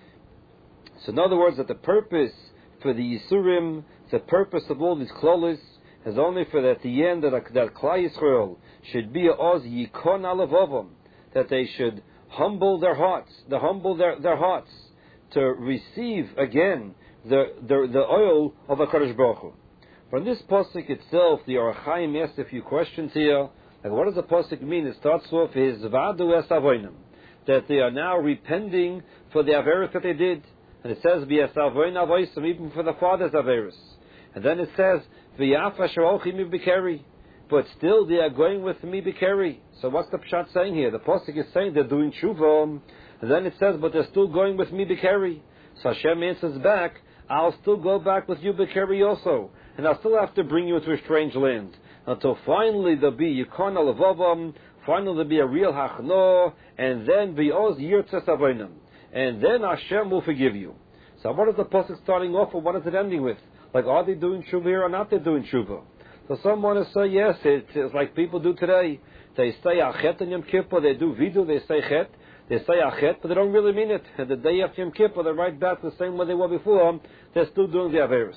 So in other words, that the purpose for the Yisurim, the purpose of all these klolis, is only for that at the end that, that Klal Yisrael should be a oz yikon alavovam, that they should humble their hearts, the humble their, their hearts, to receive again the the, the oil of HaKadosh Baruch Hu. From this pasuk itself, the Or HaChaim asked a few questions here. Like, what does the pasuk mean? It starts off his vadu es avonim, that they are now repenting for the averos that they did, and it says v'es avoin avoisim, even for the father's averos. And then it says v'yaf asher olchim mi b'keri, but still they are going with me b'keri. So what's the pshat saying here? The pasuk is saying they're doing tshuva, and then it says, but they're still going with me b'keri. So Hashem answers back, I'll still go back with you b'keri also, and I'll still have to bring you into a strange land, until finally there'll be yikon alavavam, finally there'll be a real hachno, and then v'oz yirtzes avonim, and then Hashem will forgive you. So what is the pasuk starting off with? What is it ending with? Like, are they doing tshuva here or not they doing tshuva? So some want to say, yes, it's, it's like people do today. They say achet on Yom Kippur, they do vidu, they say chet, they say achet, but they don't really mean it. And the day after Yom Kippur, they're right back the same way they were before, they're still doing the averos.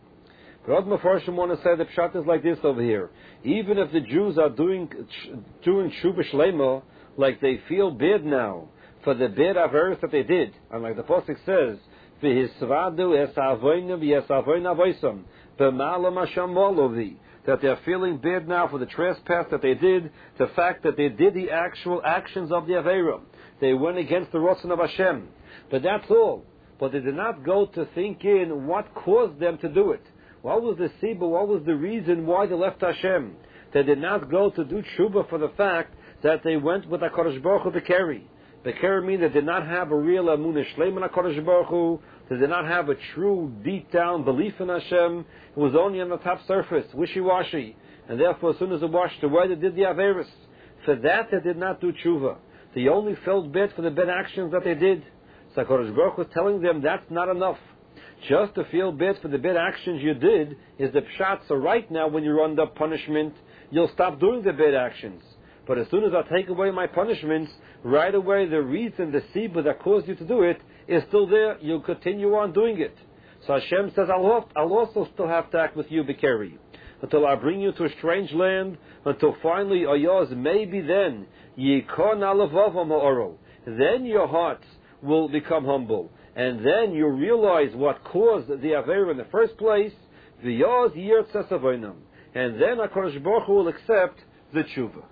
But Od Mefarshim want to say the pshat is like this over here. Even if the Jews are doing doing tshuva shlema, like they feel bad now for the bad averos that they did, and like the pasuk says, v'hisvadu es avonim v'es avoin avoisam b'ma'alam Hashem molovi, that they are feeling bad now for the trespass that they did, the fact that they did the actual actions of the avera. They went against the Ratzon of Hashem. But that's all. But they did not go to think in what caused them to do it. What was the sibah, what was the reason why they left Hashem? They did not go to do tshuva for the fact that they went with HaKadosh Baruch Hu B'keri. B'keri means they did not have a real amunah shleim in HaKadosh Baruch Hu. They did not have a true, deep-down belief in Hashem. It was only on the top surface, wishy-washy. And therefore, as soon as it washed away, they did the averis. For that, they did not do tshuva. They only felt bad for the bad actions that they did. So HaKadosh Baruch Hu was telling them that's not enough. Just to feel bad for the bad actions you did is the pshat. So right now, when you're under punishment, you'll stop doing the bad actions. But as soon as I take away my punishments, right away the reason, the sibah that caused you to do it is still there. You'll continue on doing it. So Hashem says, I'll, have, I'll also still have to act with you, B'keri, until I bring you to a strange land, until finally, Ayaz, maybe then, Yikon alavavam ha'oro, then your hearts will become humble, and then you realize what caused the Aveira in the first place, V'yaz yirtzes avonim, and then HaKadosh Baruch Hu will accept the tshuva.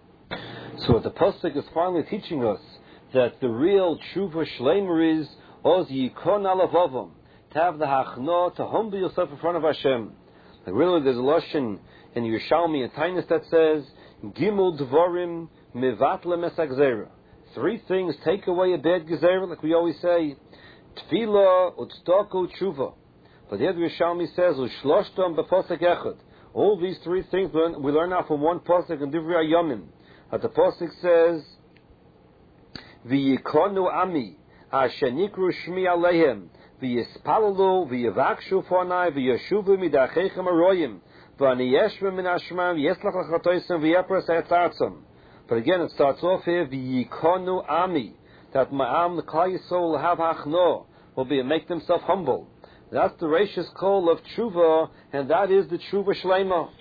So the pasuk is finally teaching us that the real tshuva shleimer is oz yikon alavavam, to have the hachna, to humble yourself in front of Hashem. Like really, there's a lashon in Yerushalmi and Tainus that says gimel dvarim mevatle mesagzera. Three things take away a bad gezerah, like we always say, tefillah, utzedakah, tshuva. But here the Yerushalmi says ushloshtam b'pasuk echad. All these three things we learn, we learn now from one pasuk in Divrei Hayamim. That the pasuk says, "V'yikonu ami asher nikru shmi alehem, v'yispalalu v'yivakshu fornai v'yashuvu midachechem aroyim, v'ani yeshvim min hashmam v'yeslach lachatoisem v'yepras ha'etzartzam." But again, it starts off here, "V'yikonu ami," that my am the Klal Yisrael will have hachno, will be make themselves humble. That's the Reishis call of tshuva, and that is the tshuva shleima.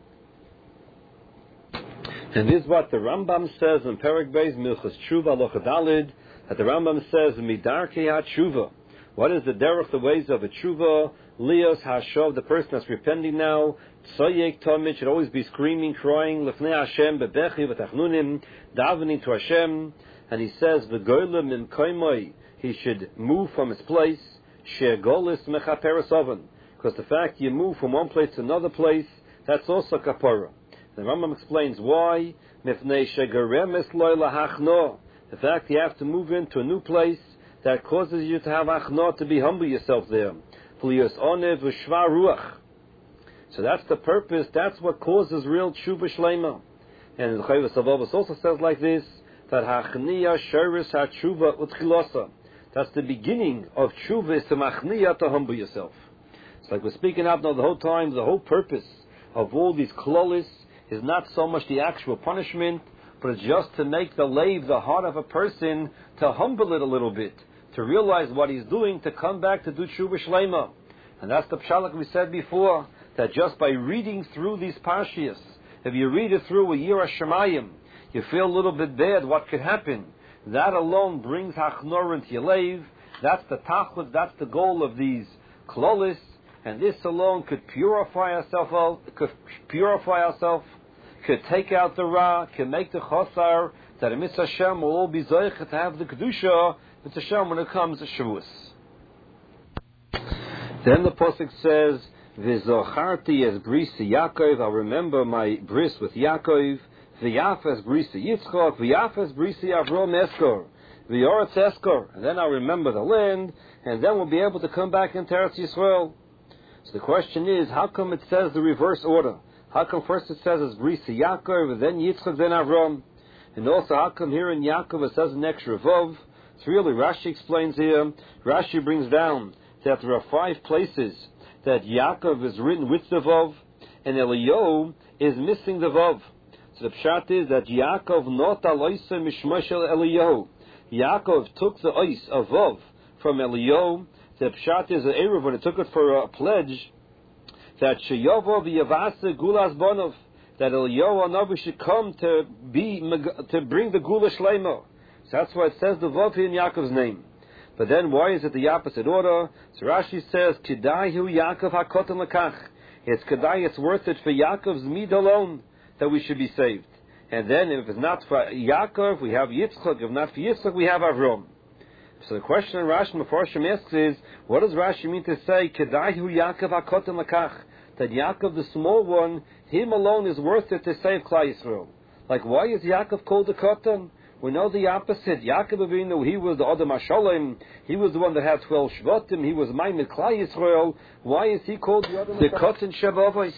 And this is what the Rambam says in Perek Beis Milchus Tshuva Halacha Daled, that the Rambam says Midarkei HaTshuva. What is the derech, the ways of a tshuva? Lios Hashov, the person that's repenting now. Tzoyek Tomit should always be screaming, crying. Lefnei Hashem bebechi v'tachnunim, davening to Hashem. And he says v'goylem min koimoi, he should move from his place. She'golis mechaperes oven, because the fact you move from one place to another place, that's also kapara. The Rambam explains why. Mifnei shegaremes loy lahachno, the fact you have to move into a new place, that causes you to have achno, to be humble yourself there. V'lios onev v'shva ruach, So that's the purpose. That's what causes real tshuva shlema. And the Chovos HaLevavos also says like this, that hachniya sheris hatshuva utchilosa. That's the beginning of tshuva, is to machniya, to humble yourself. It's like we're speaking out now the whole time. The whole purpose of all these klolis is not so much the actual punishment, but it's just to make the lave, the heart of a person, to humble it a little bit, to realize what he's doing, to come back to do tshuva shlema. And that's the pshat like we said before, that just by reading through these parshias, if you read it through a year Shemayim, you feel a little bit bad, what could happen? That alone brings hachnor into your lave. That's the tachlis, that's the goal of these klolis, and this alone could purify ourselves, could purify ourselves, could take out the ra, can make the chosar, that a mitzvah Hashem will all be zoich to have the kedusha, mitzvah Hashem when it comes to Shavuos. Then the pasuk says, "V'zocharti es brisi Yaakov." I'll remember my bris with Yaakov. V'yaf es brisi Yitzchak. V'yaf es brisi Avrom Eskor. V'yoretz Eskor. And then I'll remember the land, and then we'll be able to come back into Eretz Yisrael. So the question is, how come it says the reverse order? How come first it says es brisi Yaakov, and then Yitzchak, then Avrom? And also, how come here in Yaakov it says an extra vav? It's really, Rashi explains here. Rashi brings down that there are five places that Yaakov is written with the vav, and Eliyahu is missing the vav. So the pshat is that Yaakov not aloisa mishmashel Eliyahu. Yaakov took the ois of vav from Eliyahu. The pshat is an eruv when he took it for a pledge that Sheyavo v'yavase gulas bonov, that Eliyahu Hanavi should come to be to bring the gula shleima. So that's why it says the vav here in Yaakov's name. But then why is it the opposite order? So Rashi says, Kedai hu Yaakov hakotan lakach. It's Kedai, it's worth it for Yaakov's mid alone that we should be saved. And then if it's not for Yaakov, we have Yitzchak. If not for Yitzchak, we have Avrom. So the question Rashi Mefarshim asks is, what does Rashi mean to say, Kedai hu Yaakov hakotan lakach? That Yaakov, the small one, him alone is worth it to save Klal Yisrael. Like, why is Yaakov called a kotan? We know the opposite. Yaakov Avinu, he was the Adam HaSholem. He was the one that had twelve Shvatim. He was Maimed Klal Yisrael. Why is he called the Adam HaSholem? The Kotan Shabavos.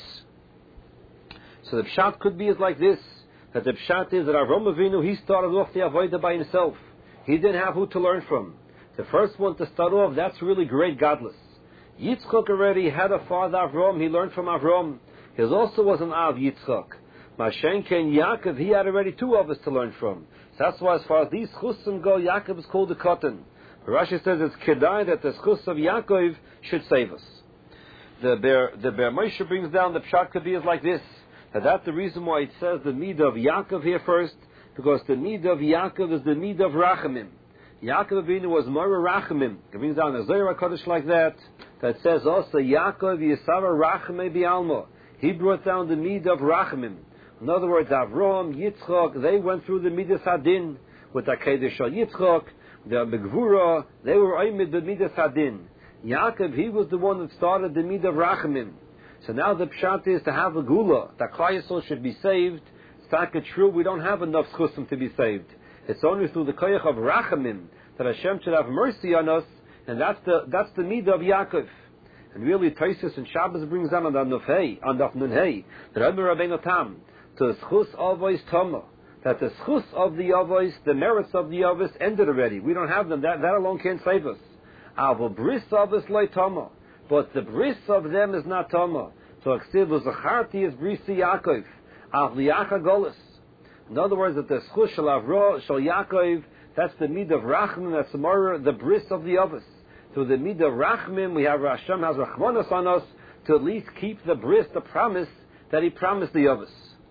So the pshat could be is like this. That the pshat is that Avram Avinu, he started off the Avodah by himself. He didn't have who to learn from. The first one to start off, that's really great godless. Yitzchak already had a father Avram. He learned from Avram. He also was an Av Yitzchak. Mashenke and Yaakov, he had already two of us to learn from. So that's why as far as these chusim go, Yaakov is called a kotan. Rashi says it's kedai that the chus of Yaakov should save us. The Ber, the Ber Moshe brings down the pshat could be is like this. And that's the reason why it says the midah of Yaakov here first, because the midah of Yaakov is the midah of Rachamim. Yaakov Avinu was Mora Rachamim. It brings down a Zohar Kodesh like that, that says also Yaakov Yisara Rachamim Bi'alma. He brought down the midah of Rachamim. In other words, Avram, Yitzchak, they went through the Midas Hadin with the Kedesh Yitzchak, the Begvura, they were Oimid the Midas Hadin. Yaakov, he was the one that started the Midah of Rachamim. So now the pshat is to have a gula, that Klal Yisrael should be saved. It's not true, we don't have enough chusim to be saved. It's only through the koyach of Rachamim that Hashem should have mercy on us, and that's the that's the Midah of Yaakov. And really, Taisus and Shabbos brings down on the Nufei, on the Nunhei, the Rebbe Rabbeinu Tam, to the schus avos tama, that the schus of the avos, the merits of the avos ended already. We don't have them. That that alone can't save us. Avo bris avos loy tama, but the bris of them is not tama. So Aksiv Zacharti is brisi Yaakov, av liyacha golis. In other words, that the schus shel Avro shel Yaakov, that's the mid of Rachman, that's the more the bris of the avos. Through the mid of Rachman, we have Hashem has Rachmanos on us to at least keep the bris, the promise that He promised the avos.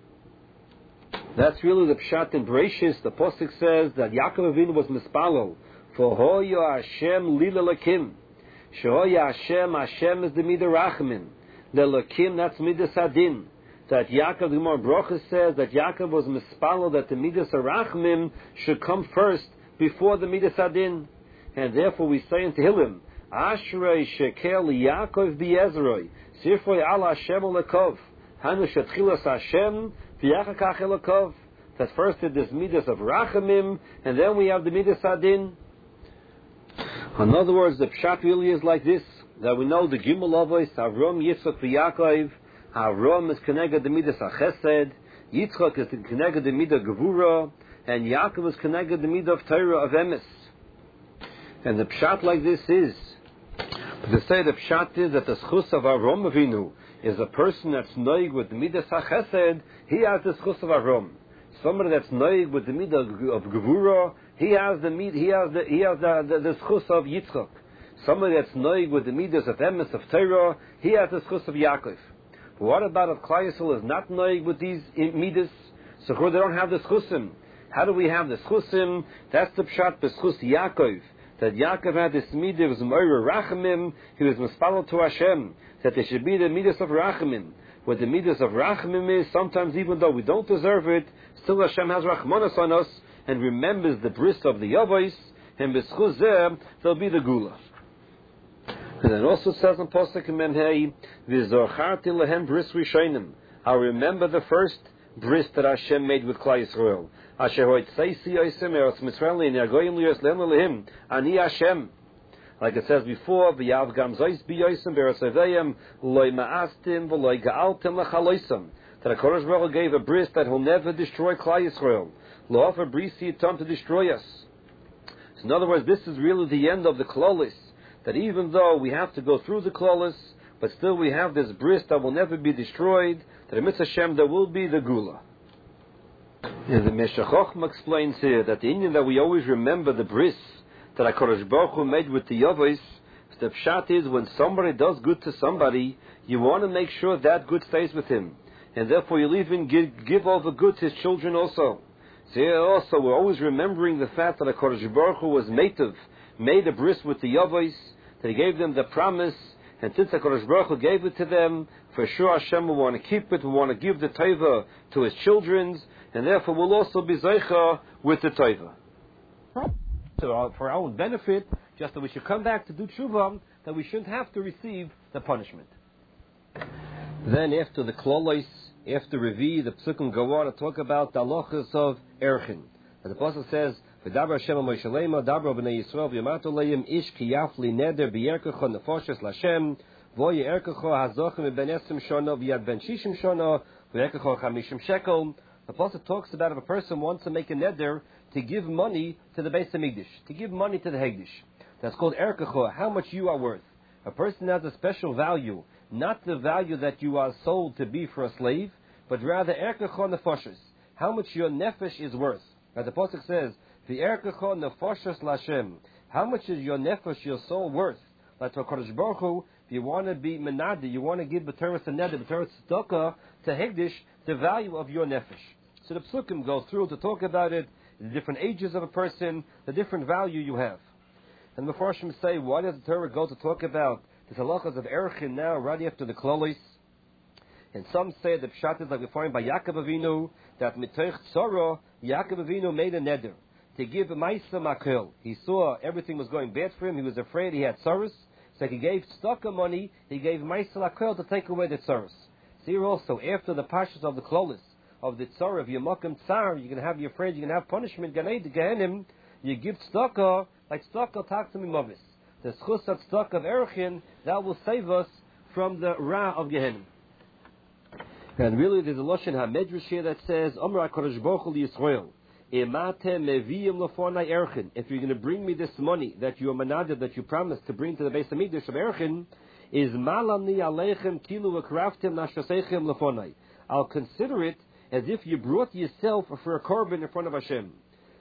That's really the pshat in Bereshis. The pasuk says that Yaakov Avinu was mispalo for Hoya Hashem Lila Lakim. Shehoya Hashem, Hashem is the midah Rachmin. The Lakim, that's midah Sadin. That Yaakov, the Gemara Brochus says that Yaakov was mispalo that the midah Rachmim should come first before the midah Sadin, and therefore we say in Tehillim, Ashrei Shekel Yaakov Biezroi Sifroi Al Hashem Olekov Hanu Shetchilas Hashem. That first it is midas of Rachamim, and then we have the midas Adin. In other words, the pshat really is like this: that we know the Gimel Avos, Avram, Yitzchak, Yaakov, Avram is connected the midas achesed, Yitzchak is connected the midah gevura, and Yaakov is connected the midah of Torah of emes. And the pshat like this is, to say the pshat is that the schus of Avram Avinu is a person that's noig with the midas achesed, he has the schus of Avram. Somebody that's noig with the midah of gevura, he has the mid, he has the he has the the, the schus of Yitzchak. Somebody that's noig with the midas of emes of Torah, he has the schus of Yaakov. But what about if Klal Yisrael is not noig with these midas? So they don't have the schusim. How do we have the schusim? That's the pshat b'schus Yaakov. That Yaakov had this midah, was Moira Rachamim, he was mispalel to Hashem, that there should be the midas of Rachamim. What the midas of Rachamim is, sometimes even though we don't deserve it, still Hashem has Rachmanas on us, and remembers the bris of the Yavos, and b'schus zeh, there'll be the Gula. And it also says in Pasuk Menhei, V'zorcharti lehem bris rishonim. I remember the first bris that Hashem made with Klal Yisrael. Asher hoitzeisi oisem eretz Mitzrayim le'nergoyim liyos le'em lehim. Ani Hashem. Like it says before, V'yav gam zois biyoisem beretz avayim loy ma'astim v'loy ga'altim l'chaloisem. That HaKadosh Baruch Hu gave a bris that He'll never destroy Klal Yisrael. Lo offer brisi tom to destroy us. So in other words, this is really the end of the klolis. That even though we have to go through the klolis, but still we have this bris that will never be destroyed, that in Mitzvah Hashem there will be the Gula. And the Meshech Chochmah explains here that the Indian that we always remember the bris that HaKadosh Baruch Hu made with the Yavos, the pshat is when somebody does good to somebody, you want to make sure that good stays with him. And therefore you'll even give, give all the good to his children also. So here also we're always remembering the fact that HaKadosh Baruch Hu was meitiv, made a bris with the Yavos, that he gave them the promise, and since HaKadosh Baruch Hu gave it to them, for sure Hashem will want to keep it, will want to give the taiva to his children, and therefore will also be zeicha with the taiva. So uh, for our own benefit, just that we should come back to do tshuva, that we shouldn't have to receive the punishment. Then after the klolos, after Revi, the Psukim go on to talk about the halachas of Erchin. And the Apostle says, V'daber Hashem Moshe Leima, Dabro b'nei Yisrael v'yamato leim ish ki yafli neder b'yerkecho nefoshes l'Hashem, v'o yerkecho hazochem ben esim shona v'yad ben shishim shona v'yerkecho chamishim shekel. The Apostle talks about if a person wants to make a neder to give money to the Beis HaMikdash, to give money to the Hegdish. That's called erkecho, how much you are worth. A person has a special value, not the value that you are sold to be for a slave, but rather erkecho nefoshes, how much your nefesh is worth. As the Apostle says, the erkecho nefoshes l'Hashem. How much is your nefesh, your soul, worth? Like to HaKadosh Baruch Hu, if you want to be menadi, you want to give b'teres haneder, b'teres tzedakah to Hegdish, the value of your nefesh. So the psukim go through to talk about it, the different ages of a person, the different value you have. And the Mefarshim say, why does the Torah go to talk about the halachas of Erchin now, right after the klolis? And some say the pshat is like we find by Yaakov Avinu, that mitoch tzara, Yaakov Avinu made a neder to give Maisa Makel. He saw everything was going bad for him. He was afraid he had tzaros. So he gave tzedakah money. He gave Maisa Makel to take away the tzaros. So here also, after the pashas of the klolis, of the tzara, of Yemakim Tsar, you're going to have, you're afraid you're going to have punishment, Ganeid, Gehenim, you give tzedakah, like tzedakah talks to me movis. The schus of tzedakah of Erchin, that will save us from the ra of Gehenim. And really, there's a Lashon HaMedrash here that says, Amar HaKadosh Baruch Hu Yisrael, Emate meviyim lefonai Erchin. If you're going to bring me this money that you are manaded, that you promised to bring to the Beis HaMikdash of Erchin, is malani aleichem kilu v'kraftim nashasechem lefonai. I'll consider it as if you brought yourself for a korban in front of Hashem.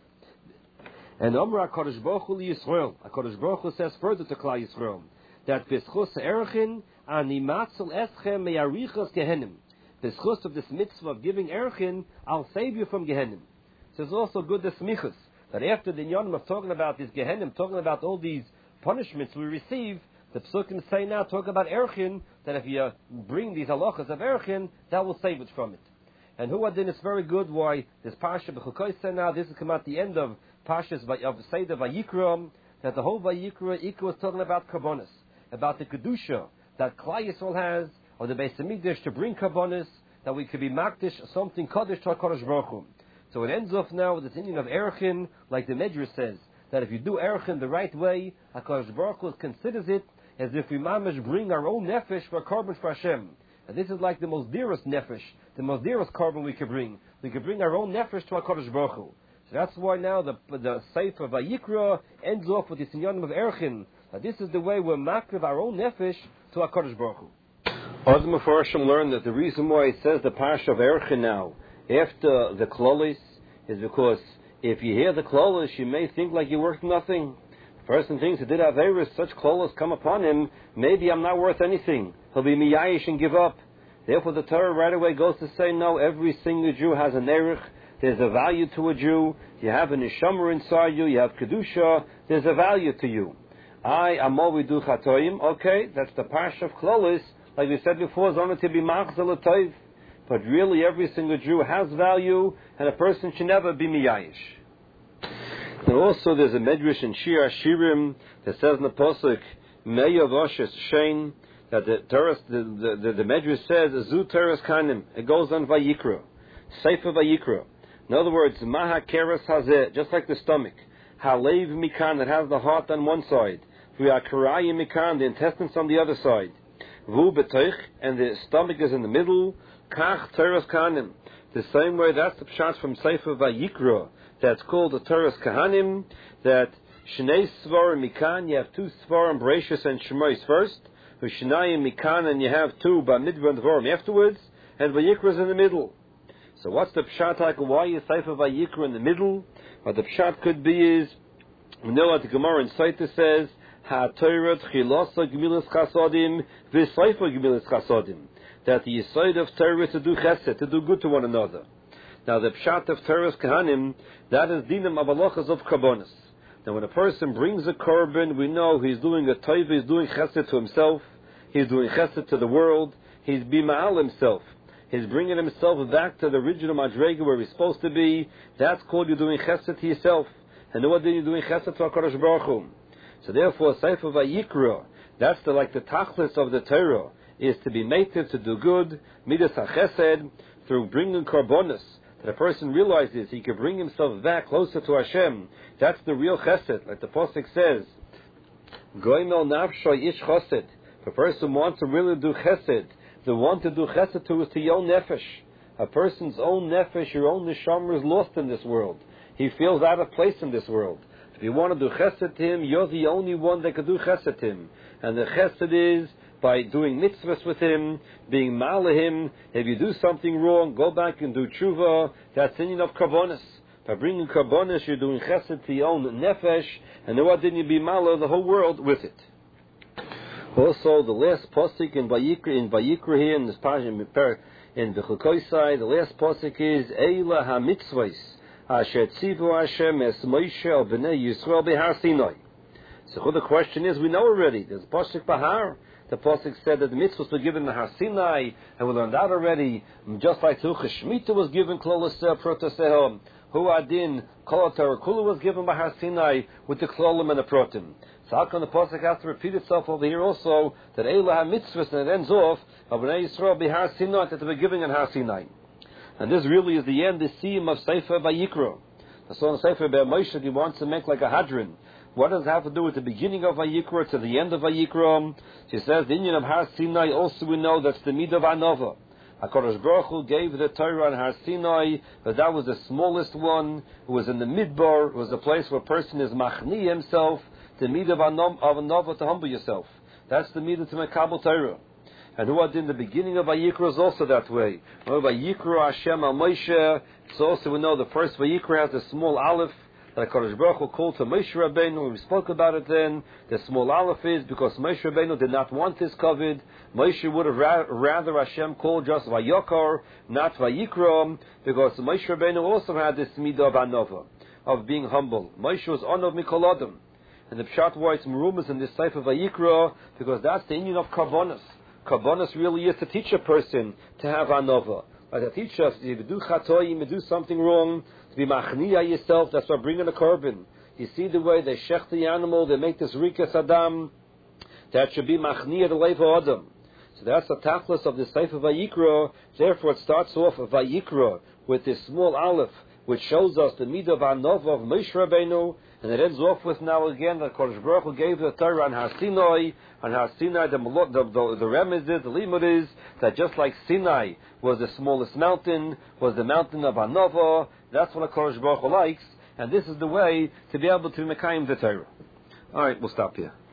And Amar HaKadosh Baruch Hu Yisrael, HaKadosh Baruch Hu says further to Klal Yisrael, that b'schus Erchin ani matzel eschem meyarichas Gehenim. The schus of this mitzvah of giving Erchin, I'll save you from Gehenim. So it's also good the smichus, that after the Inyanim of talking about these Gehenim, talking about all these punishments we receive, the psukim say now, talk about Erchin, that if you bring these halachas of Erchin, that will save us from it. And who adin is very good, why this Parsha B'chukoysa now, this has come at the end of Parshas of Seder Vayikra, that the whole Vayikra, Ikra was talking about Karbonis, about the Kedusha that Klal Yisrael has, or the Beis HaMikdash to bring Karbonis, that we could be Makdish, something Kaddish to HaKadosh Baruch Hu. So it ends off now with this Indian of Erchin, like the Medrash says, that if you do Erchin the right way, HaKadosh Baruch Hu considers it as if we mamish bring our own nefesh for Karban for Hashem. And this is like the most dearest nefesh, the most dearest carbon we can bring. We can bring our own nefesh to HaKadosh Baruch Hu. So that's why now the the Sefer Vayikra ends off with this inyanim of Erchin. That this is the way we're makriv our own nefesh to HaKadosh Baruch Hu. Other Mefarshim learn that the reason why it says the Parsha of Erchin now after the Klolis is because if you hear the Klolis, you may think like you're worth nothing. The person thinks, he did Averis, such Klolis come upon him, maybe I'm not worth anything. He'll be miyayish and give up. Therefore the Torah right away goes to say, no, every single Jew has an erich. There's a value to a Jew. You have an Neshamah inside you. You have Kedusha. There's a value to you. I amovi du chatoim. Okay, that's the Parsha of Klolis. Like we said before, Zona to be machzel toiv. But really, every single Jew has value, and a person should never be miyayish. And also, there's a medrash in Shir Hashirim that says in the pasuk Meya Voshes Shein that the Torah, the the, the, the medrash says Zu Teres Kanim. It goes on Vayikra, Sefer Vayikra. In other words, Maha Keres Hazeh, just like the stomach, Halev Mikan, that has the heart on one side, V'Akarayim Mikan, the intestines on the other side. Vu betoich, and the stomach is in the middle. Kach Teres Kanim. The same way, that's the pshat from Sefer Vayikra. That's called the Teres Kahanim. That Shnei Svarim Mikan, you have two Svarim, Bereshis and Shemois first. V'Shnayim Mikan, and you have two Bamidbar and Dvorim afterwards. And Vayikra is in the middle. So what's the pshat like? Why is Sefer Vayikra in the middle? What the pshat could be is, we know what the Gemara in Saita says, Ha-Torah Tchilosa Gemilas Chasodim V'Sefer Gemilas Chasodim. That the Yesod of Torah is to do chesed, to do good to one another. Now the pshat of Torah's Kahanim, that is dinam of halachas of karbonos. Now when a person brings a korban, we know he's doing a taiva, he's doing chesed to himself, he's doing chesed to the world, he's bima'al himself. He's bringing himself back to the original madrega where he's supposed to be. That's called you doing chesed to yourself. And what then you're doing chesed to HaKadosh Baruch Hu. So therefore, Sefer Vayikra, that's the, like the tachlis of the Torah, is to be mated, to do good, midas hachesed, through bringing karbonos. That a person realizes he can bring himself back closer to Hashem. That's the real chesed, like the Pasuk says. Goimel nafsho ish chesed. If a person wants to really do chesed, the one to do chesed to is to your own nefesh. A person's own nefesh, your own neshama is lost in this world. He feels out of place in this world. If you want to do chesed to him, you're the only one that can do chesed to him. And the chesed is by doing mitzvahs with him, being ma'ala him. If you do something wrong, go back and do tshuva. That's in of karbonos. By bringing karbonos, you're doing chesed to your own nefesh, and then what didn't you be ma'ala the whole world with it? Also, the last posik in Vayikra, in Vayikra here in this passage in the Chukoisai, the last posik is Eila HaMitzvahs Asher Tzivu Hashem Es Moshe Al Bnei Yisrael B'Har Sinai. So the question is, we know already. There's posik Bahar. The posik said that the mitzvahs were given in the Har Sinai, and we learned that already. Just like Hilchos Shemitah was given Klolos Protosehom, Hu Adin Kol Torah Kula was given by Har Sinai with the Klolim and the Protim. So how come the pasuk has to repeat itself over here also, that Eilah HaMitzvahs, and it ends off of Bnei Yisrael B'Har Sinai, that they were giving in Har Sinai. And this really is the end, the theme of Sefer Vayikra. The son of Sefer Be'er Moshe, he wants to make like a hadron. What does it have to do with the beginning of Vayikra to the end of Vayikra? She says, the Indian of Har Sinai, also we know that's the Midah of Anova. HaKadosh Baruch Hu gave the Torah on Har Sinai, but that was the smallest one. It was in the Midbar. It was a place where a person is machni himself, the midah of Anova, to humble yourself. That's the midah to Mekabel Torah. And who in the beginning of Vayikra is also that way. Vayikra Hashem Al Moshe. So also we know the first Vayikra has a small aleph that HaKadosh Baruch Hu called to Moshe Rabbeinu. We spoke about it then. The small aleph is because Moshe Rabbeinu did not want this covered. Moshe would have ra- rather Hashem called just Vayokar, not Vayikra, because Moshe Rabbeinu also had this midah of Anova, of being humble. Moshe was Anov Mikol Adam. And the pshat why it's merumas in this Sefer Vayikra, because that's the union of karbonos. Karbonos really is to teach a person to have anova. Like to teach us, if you do chatoim, you do something wrong, to be machniya yourself, that's why bringing a korban. You see the way they shech the animal, they make this rikas adam, that should be machniya the leiva adam. So that's the tachlis of the Sefer Vayikra. Therefore it starts off of Vayikra with this small aleph, which shows us the midah of Anova of Moshe Rabbeinu, and it ends off with now again that Kodesh Baruch Hu gave the Torah on Har Sinai. On Har Sinai, the the, the, the remez is, the limud is, that just like Sinai was the smallest mountain, was the mountain of Anova, that's what Kodesh Baruch Hu likes, and this is the way to be able to mekayim the Torah. All right, we'll stop here.